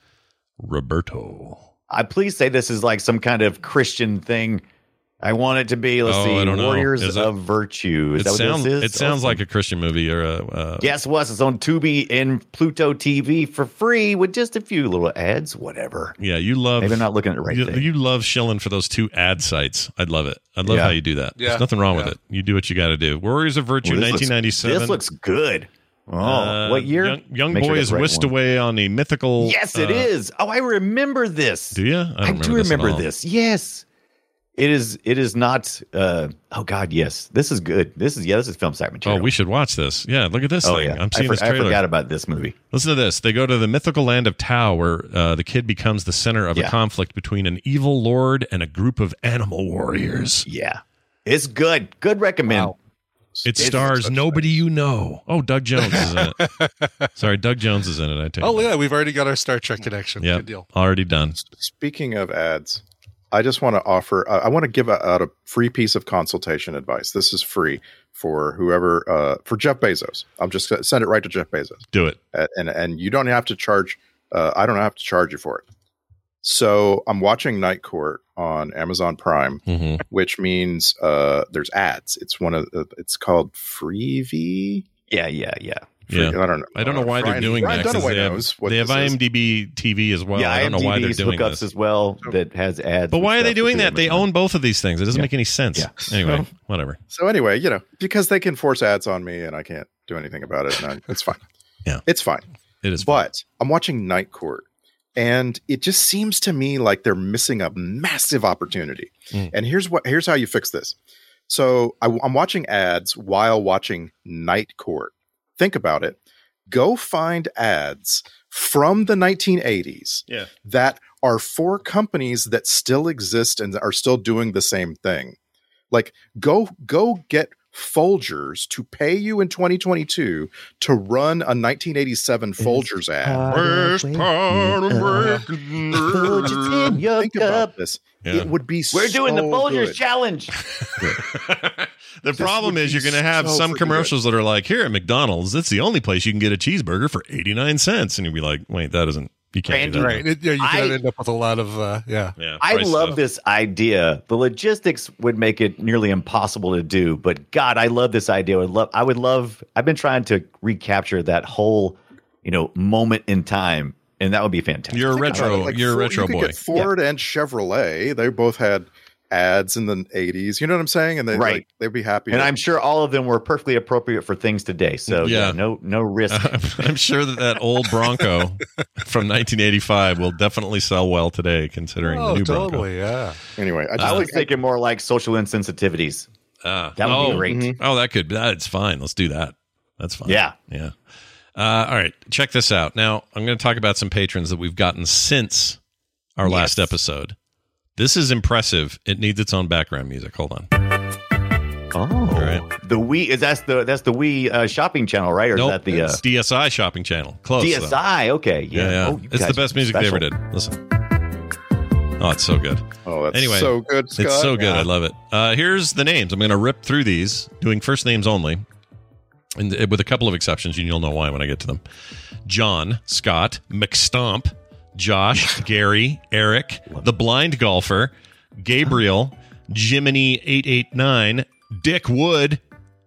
F: Roberto.
G: I please say this is like some kind of Christian thing. I want it to be, let's
F: Oh, I
G: see,
F: don't know.
G: Warriors
F: Is it-
G: of Virtue. Is
F: It
G: that what
F: sounds,
G: this is?
F: it sounds
G: Awesome.
F: like a Christian movie or a. Uh,
G: Guess what? It's on Tubi and Pluto T V for free with just a few little ads. Whatever.
F: Yeah, you love.
G: Maybe I'm not looking at the right
F: you,
G: thing.
F: you love shilling for those two ad sites. I'd love it. I'd love
G: Yeah.
F: how you do that.
I: Yeah.
F: There's nothing wrong with
I: Yeah.
F: it. You do what you got to do. Warriors of Virtue,
G: Well, this looks-
F: nineteen ninety-seven.
G: This looks good. Oh,
F: Uh,
G: what year?
F: Young, young
G: Make
F: boy
G: sure I
F: is
G: get the right
F: whisked
G: one.
F: away on a mythical.
G: Yes, it
F: uh,
G: is. Oh, I remember this.
F: Do you? I, don't
G: I,
F: remember
G: do
F: this at
G: remember
F: all.
G: this. Yes. It is it is not uh oh god, yes. This is good. This is yeah, this is film site
F: Oh,
G: material.
F: we should watch this. Yeah, look at this
G: Oh
F: thing.
G: yeah.
F: I'm
G: I,
F: seeing
G: for-
F: this
G: I
F: trailer.
G: forgot about this movie.
F: Listen to this. They go to the mythical land of Tau, where uh, the kid becomes the center of a
G: Yeah.
F: conflict between an evil lord and a group of animal warriors.
G: Yeah. It's good. Good recommend.
I: Wow.
F: It
H: It's
F: stars
H: such
F: nobody you know. Oh, Doug Jones is in it. Sorry, Doug Jones is in it. I take
I: Oh
F: it.
I: yeah, we've already got our Star Trek connection.
F: Yeah,
I: Good deal.
F: already done.
H: Speaking of ads, I just want to offer, uh, I want to give out a free piece of consultation advice. This is free for whoever, uh, for Jeff Bezos. I'm just going to send it right to Jeff Bezos.
F: Do it.
H: Uh, and, and you don't have to charge, uh, I don't have to charge you for it. So I'm watching Night Court on Amazon Prime,
F: Mhm.
H: which means uh, there's ads. It's one of, uh, it's called Freevee.
G: Yeah, yeah, yeah.
F: Yeah,
H: I don't know.
F: I don't know why
H: Brian,
F: they're doing
H: Brian
F: that. 'cause
H: Dunaway
F: They have,
H: knows what
F: they have
H: this is.
F: IMDb T V as well.
G: Yeah,
F: I don't know why they're
G: IMDb's
F: doing
G: hookups
F: this.
G: as well that has ads.
F: But
G: and
F: why are they
G: stuff
F: doing
G: to
F: that?
G: them.
F: They own both of these things. It doesn't
G: Yeah.
F: make any sense.
G: Yeah.
F: Anyway,
H: So-
F: whatever.
H: So anyway, you know, because they can force ads on me and I can't do anything about it, and I, it's fine.
F: Yeah.
H: It's fine.
F: It is.
H: But I'm watching Night Court, and it just seems to me like they're missing a massive opportunity.
F: Mm.
H: And here's what here's how you fix this. So I, I'm watching ads while watching Night Court. Think about it. Go find ads from the nineteen eighties
F: Yeah.
H: that are for companies that still exist and are still doing the same thing. Like go go get Folgers to pay you in twenty twenty-two to run a nineteen eighty-seven Folgers ad.
F: Worst part of breaking news.
G: in your
H: Think
G: cup.
H: about this.
F: Yeah.
H: It would be
G: We're doing the
H: so
G: Folgers
H: good.
G: challenge.
F: The problem
H: would
F: is
H: be
F: you're going to have
H: so
F: some
H: freaking
F: commercials that are like, here at McDonald's, it's the only place you can get a cheeseburger for eighty-nine cents. And you'll be like, wait, that isn't, you can't do that.
I: Right. It, yeah, you can
G: I-
I: end up with a lot of, uh, yeah.
F: Yeah,
G: I
F: price
G: love
F: stuff.
G: this idea. The logistics would make it nearly impossible to do, but God, I love this idea. I would love. I would love. I've been trying to recapture that whole, you know, moment in time, and that would be fantastic.
F: You're a
H: Think about
F: retro,
H: it, like
F: you're a
H: Ford-
F: retro
H: you could
F: boy.
H: Get Ford and Chevrolet, they both had ads in the eighties. You know what I'm saying? And they
G: Right.
H: like, they'd be happy.
G: And
H: to-
G: I'm sure all of them were perfectly appropriate for things today. So
F: Yeah.
G: yeah, no, no risk.
F: I'm sure that that old Bronco from nineteen eighty-five will definitely sell well today, considering
I: Oh,
F: the new Bronco.
I: totally, yeah.
H: anyway, I just
G: I was
H: think
G: thinking more like social insensitivities.
F: Ah,
G: That would
F: oh,
G: be great.
H: mhm.
F: Oh, that could. That's fine. Let's do that. That's fine.
G: Yeah.
F: Yeah. Uh, all right. Check this out. Now, I'm going to talk about some patrons that we've gotten since our last
G: Yes.
F: episode. This is impressive. It needs its own background music. Hold on.
G: Oh,
F: right.
G: the Wii is that's the that's the Wii uh, shopping channel, right? Or
F: Nope.
G: is that the uh,
F: It's D S I shopping channel. Close.
G: D
F: though.
G: S I? Okay, yeah,
F: Yeah, yeah.
G: Oh, you
F: it's
G: guys
F: the best
G: are
F: music they ever
G: special.
F: did. Listen. Oh, it's so good.
H: Oh, that's
F: Anyway,
H: so good, Scott.
F: It's so good.
H: Yeah.
F: I love it. Uh, here's the names. I'm going to rip through these, doing first names only, and uh, with a couple of exceptions, and you'll know why when I get to them. John, Scott, McStomp, Josh, Gary, Eric, the blind golfer, Gabriel, Jiminy eight eight nine, Dick Wood.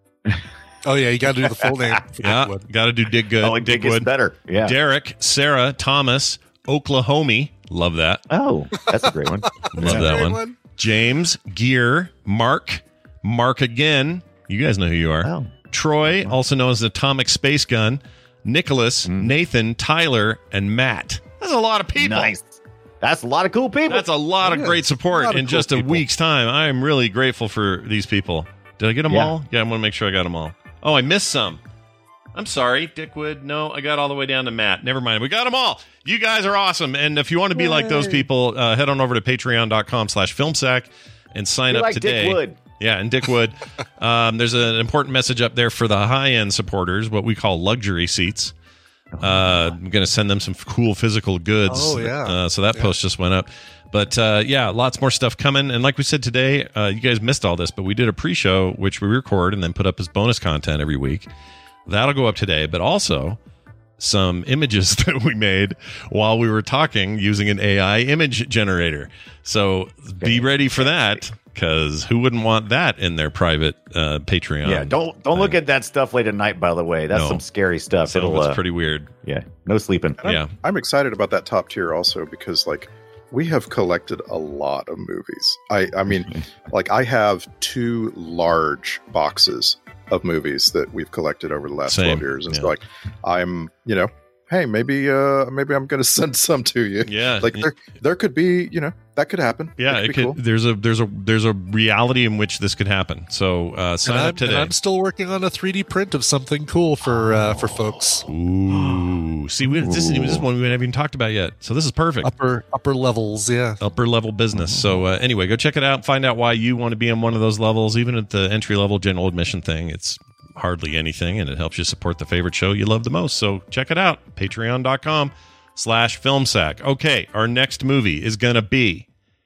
I: Oh, yeah, you got to do the full name. for
F: Yeah,
I: Dickwood.
F: got to do Dick Good.
G: Oh, it
F: Dick
G: gets
F: Wood.
G: better. Yeah.
F: Derek, Sarah, Thomas, Oklahoma. Love that.
G: Oh, that's a great one.
F: Love that
I: Great
F: one.
I: one.
F: James, Gear, Mark, Mark again. You guys know who you are.
G: Oh.
F: Troy, also known as Atomic Space Gun, Nicholas,
G: Mm.
F: Nathan, Tyler, and Matt. That's a lot of people.
G: Nice. That's a lot of cool people.
F: That's a lot of
I: Yeah,
F: great support
I: a lot of
F: in
I: cool
F: just a
I: people.
F: week's time. I am really grateful for these people. Did I get them
G: Yeah.
F: all? Yeah, I want to make sure I got them all. Oh, I missed some. I'm sorry, Dickwood. No, I got all the way down to Matt. Never mind. We got them all. You guys are awesome. And if you want to be like those people, uh, head on over to patreon.com slash filmsack and sign
G: Be
F: up
G: like
F: today.
G: Dick Wood.
F: Yeah, and Dick Wood. um, there's an important message up there for the high-end supporters, what we call luxury seats. Uh, I'm going to send them some f- cool physical goods.
I: Oh, yeah.
F: Uh, so that
I: Yeah.
F: post just went up. But uh, yeah, lots more stuff coming. And like we said today, uh, you guys missed all this, but we did a pre-show, which we record and then put up as bonus content every week. That'll go up today, but also some images that we made while we were talking using an A I image generator. So be ready for that, because who wouldn't want that in their private uh, Patreon?
G: Yeah, don't don't look at that stuff late at night. By the way, that's
F: No.
G: some scary stuff.
F: So
G: It'll
F: it's
G: uh,
F: pretty weird.
G: yeah, no sleeping.
H: And I'm,
F: Yeah.
H: I'm excited about that top tier also because like we have collected a lot of movies. I I mean, like I have two large boxes of movies that we've collected over the last
F: Same.
H: twelve years. And
F: Yeah.
H: so like I'm, you know, hey, maybe uh maybe I'm going to send some to you.
F: Yeah.
H: Like there there could be, you know, that could happen.
F: Yeah,
H: That
F: it
H: be
F: could.
H: cool.
F: There's a there's a there's a reality in which this could happen. So uh, sign
I: And I'm,
F: up today.
I: and I'm still working on a three D print of something cool for uh, for folks.
F: Ooh, see, we, this, is, this is one we haven't even talked about yet. So this is perfect.
I: Upper upper levels, yeah.
F: Upper level business. So uh, anyway, go check it out. Find out why you want to be on one of those levels. Even at the entry level general admission thing, it's hardly anything, and it helps you support the favorite show you love the most. So check it out. Patreon.com slash filmsack. Okay, our next movie is gonna be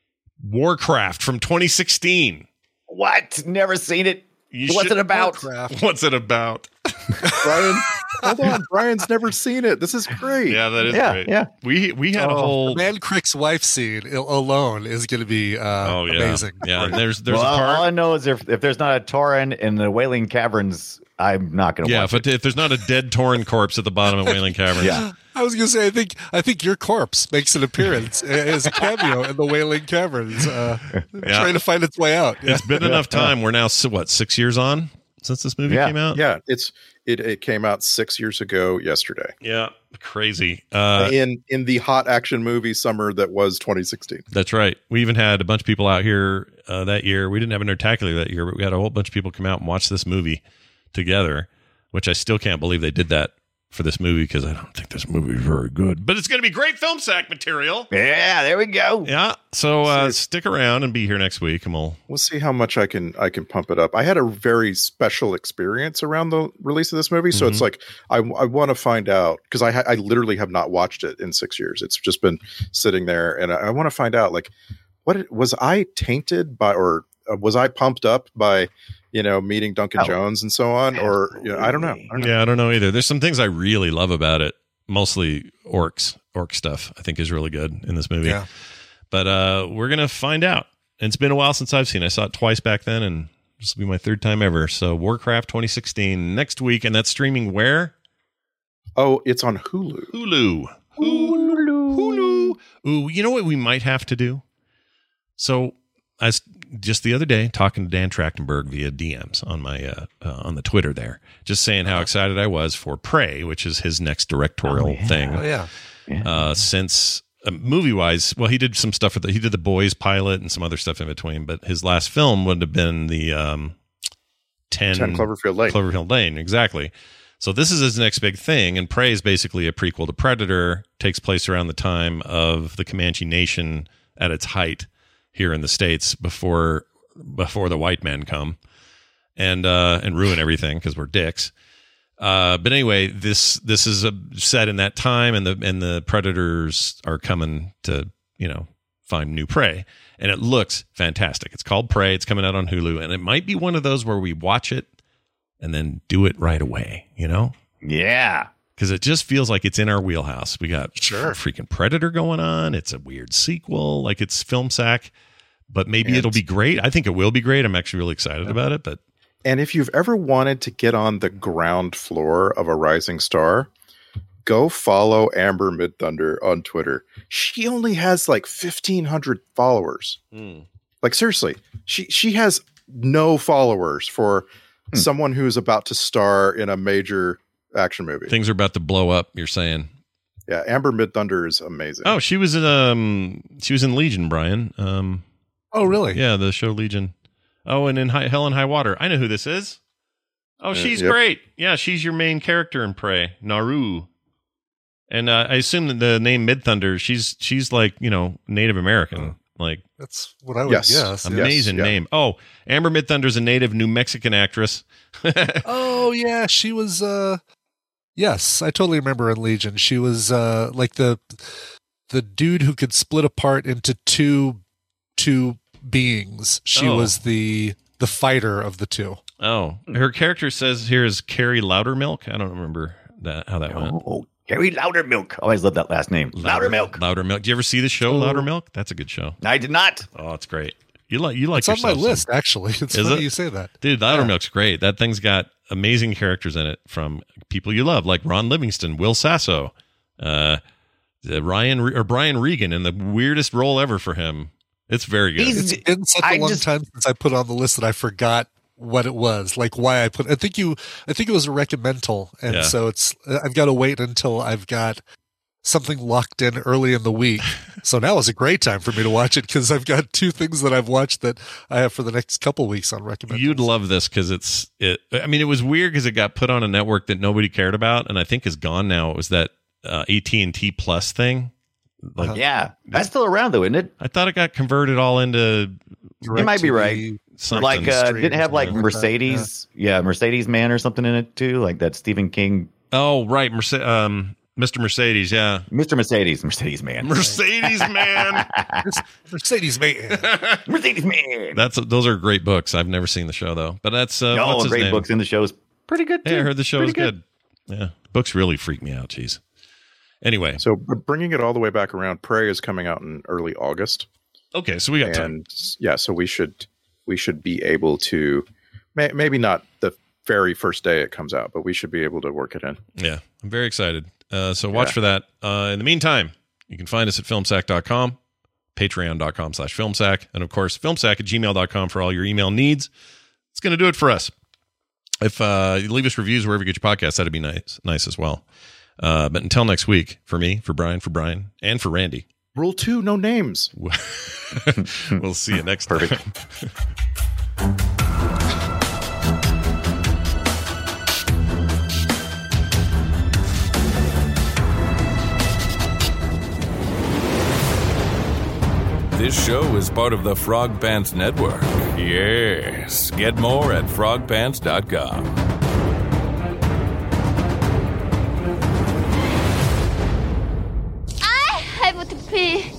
F: Warcraft from twenty sixteen.
G: What? Never seen it.
F: You
G: What's
F: should-
G: it about?
F: What's it about?
H: Brian, hold on. Brian's never seen it. This is great.
F: Yeah, that is
G: Yeah,
F: great.
G: yeah.
F: We we had a
I: Oh,
F: whole.
I: the Man Crick's wife scene il- alone is going to be uh,
F: Oh yeah,
I: amazing.
F: yeah. and There's there's
G: well,
F: a part.
G: all I know is if if there's not a Tauren in the Wailing Caverns, I'm not going to
F: Yeah,
G: watch
F: if,
G: it.
F: if there's not a dead Torrin corpse at the bottom of Wailing Caverns.
G: Yeah.
I: I was going to say, I think I think your corpse makes an appearance as a cameo in the Wailing Caverns, uh,
F: Yeah.
I: trying to find its way out. Yeah.
F: It's been enough time. We're now, si- what, six years on since this movie
G: Yeah.
F: came out?
H: Yeah, it's it, it came out six years ago yesterday.
F: Yeah, crazy. Uh,
H: in in the hot action movie summer that was twenty sixteen.
F: That's right. We even had a bunch of people out here uh, that year. We didn't have an Nerdtacular that year, but we had a whole bunch of people come out and watch this movie together, which I still can't believe they did that for this movie because I don't think this movie is very good. But it's going to be great film sack material.
G: Yeah, there we go.
F: Yeah. So uh, stick around and be here next week, and we'll
H: We'll see how much I can I can pump it up. I had a very special experience around the release of this movie, so
F: Mhm.
H: it's like I I want to find out because I ha- I literally have not watched it in six years. It's just been sitting there, and I, I want to find out like what it, was I tainted by or uh, was I pumped up by you know meeting Duncan
G: Oh.
H: Jones and so on, or you know, I don't know. I don't know.
F: Yeah, I don't know either. There's some things I really love about it. Mostly orcs, orc stuff. I think is really good in this movie.
I: Yeah.
F: But uh, we're gonna find out. And it's been a while since I've seen it. I saw it twice back then, and this will be my third time ever. So Warcraft twenty sixteen next week, and that's streaming where?
H: Oh, it's on Hulu.
F: Hulu. Hulu. Hulu. Ooh, you know what we might have to do? So I was just the other day talking to Dan Trachtenberg via D Ms on my uh, uh, on the Twitter there, just saying how excited I was for Prey, which is his next directorial
G: Oh, yeah.
F: thing.
I: Oh, yeah.
F: Uh, since uh, movie wise, well, he did some stuff with the, he did the Boys pilot and some other stuff in between, but his last film would have been the um, ten,
H: ten Cloverfield Lane.
F: Cloverfield Lane, exactly. So this is his next big thing, and Prey is basically a prequel to Predator. Takes place around the time of the Comanche Nation at its height here in the States before before the white men come and uh, and ruin everything because we're dicks. Uh, but anyway, this this is a set in that time, and the and the predators are coming to you know find new prey, and it looks fantastic. It's called Prey. It's coming out on Hulu, and it might be one of those where we watch it and then do it right away. You know?
G: Yeah.
F: Because it just feels like it's in our wheelhouse. We got
I: Sure.
F: freaking Predator going on. It's a weird sequel, like it's film sack, but maybe
H: And-
F: it'll be great. I think it will be great. I'm actually really excited about it. But
H: And if you've ever wanted to get on the ground floor of a rising star, go follow Amber Midthunder on Twitter. She only has like fifteen hundred followers. Like seriously, she she has no followers for someone who's about to star in a major action movie.
F: things are about to blow up. You're saying?
H: Yeah, Amber Midthunder is amazing.
F: Oh, she was in um, she was in Legion, Brian. Um,
I: Oh, really?
F: yeah, the show Legion. Oh, and in High, Hell and High Water. I know who this is. Oh,
H: Uh,
F: she's
H: yep.
F: great. Yeah, she's your main character in Prey, Naru. And uh, I assume that the name Midthunder, she's she's like you know Native American, like
I: That's what I would
H: Yes.
I: guess. yeah.
F: amazing
H: yeah.
F: name. Oh, Amber Midthunder's a native New Mexican actress.
I: Oh, yeah. She was, uh, yes, I totally remember in Legion. She was, uh, like the, the dude who could split apart into two, two beings. She
F: Oh.
I: was the, the fighter of the two.
F: Oh, her character says here is Carrie Loudermilk. I don't remember that how that went.
G: Oh, Gary Loudermilk. Always loved that last name. Loudermilk.
F: Loudermilk. Do you ever see the show Loudermilk? That's a good show.
G: I did not.
F: Oh, it's great. You like you like
I: It's on my
F: yourself some-
I: list, actually. It's
F: Is
I: funny
F: it?
I: you say that.
F: Dude, Loudermilk's great. That thing's got amazing characters in it from people you love, like Ron Livingston, Will Sasso, uh, the Ryan Re- or Brian Regan in the weirdest role ever for him. It's very good.
G: He's-
I: It's been such a
G: I
I: long
G: just-
I: time since I put on the list that I forgot what it was, like why I put. I think you. I think it was a recommendal, and
F: Yeah.
I: so it's. I've got to wait until I've got something locked in early in the week. So now is a great time for me to watch it because I've got two things that I've watched that I have for the next couple weeks on recommendals.
F: You'd love this because it's it. I mean, it was weird because it got put on a network that nobody cared about, and I think is gone now. It was that uh, A T and T Plus thing. Like,
I: Uh-huh.
G: Yeah. That's still around, though, isn't it?
F: I thought it got converted all into
G: You might be right.
F: something.
G: Like, uh,
I: stream
G: didn't
I: or
G: have like
I: something like that,
G: Mercedes. Yeah. Mercedes Man or something in it, too. Like that Stephen King.
F: oh, right, Merce- um, Mister Mercedes. Yeah,
G: Mister Mercedes. Mercedes Man.
F: Mercedes man.
I: Mercedes man.
G: Mercedes Man.
F: That's those are great books. I've never seen the show though, but that's uh,
G: No,
F: what's his
G: great
F: name?
G: books in the show is pretty good, too.
F: Hey, I heard the show
G: Pretty
F: is good. Yeah, books really freak me out. Jeez. Anyway,
H: So b- bringing it all the way back around, Prey is coming out in early August.
F: okay, so we got time.
H: and yeah, so we should we should be able to may, maybe not the very first day it comes out, but we should be able to work it in.
F: Yeah, I'm very excited. Uh, so watch
H: Yeah.
F: for that. Uh, in the meantime, you can find us at filmsack dot com, patreon.com slash filmsack, and of course, filmsack at gmail dot com for all your email needs. It's going to do it for us. If uh, you leave us reviews wherever you get your podcasts, that'd be nice, nice as well. Uh, but until next week, for me, for Brian, for Brian, and for Randy,
H: Rule two, no names.
F: we'll see you next
G: Perfect.
F: time.
M: This show is part of the Frog Pants Network. Yes. Get more at frog pants dot com.
N: I have to pee.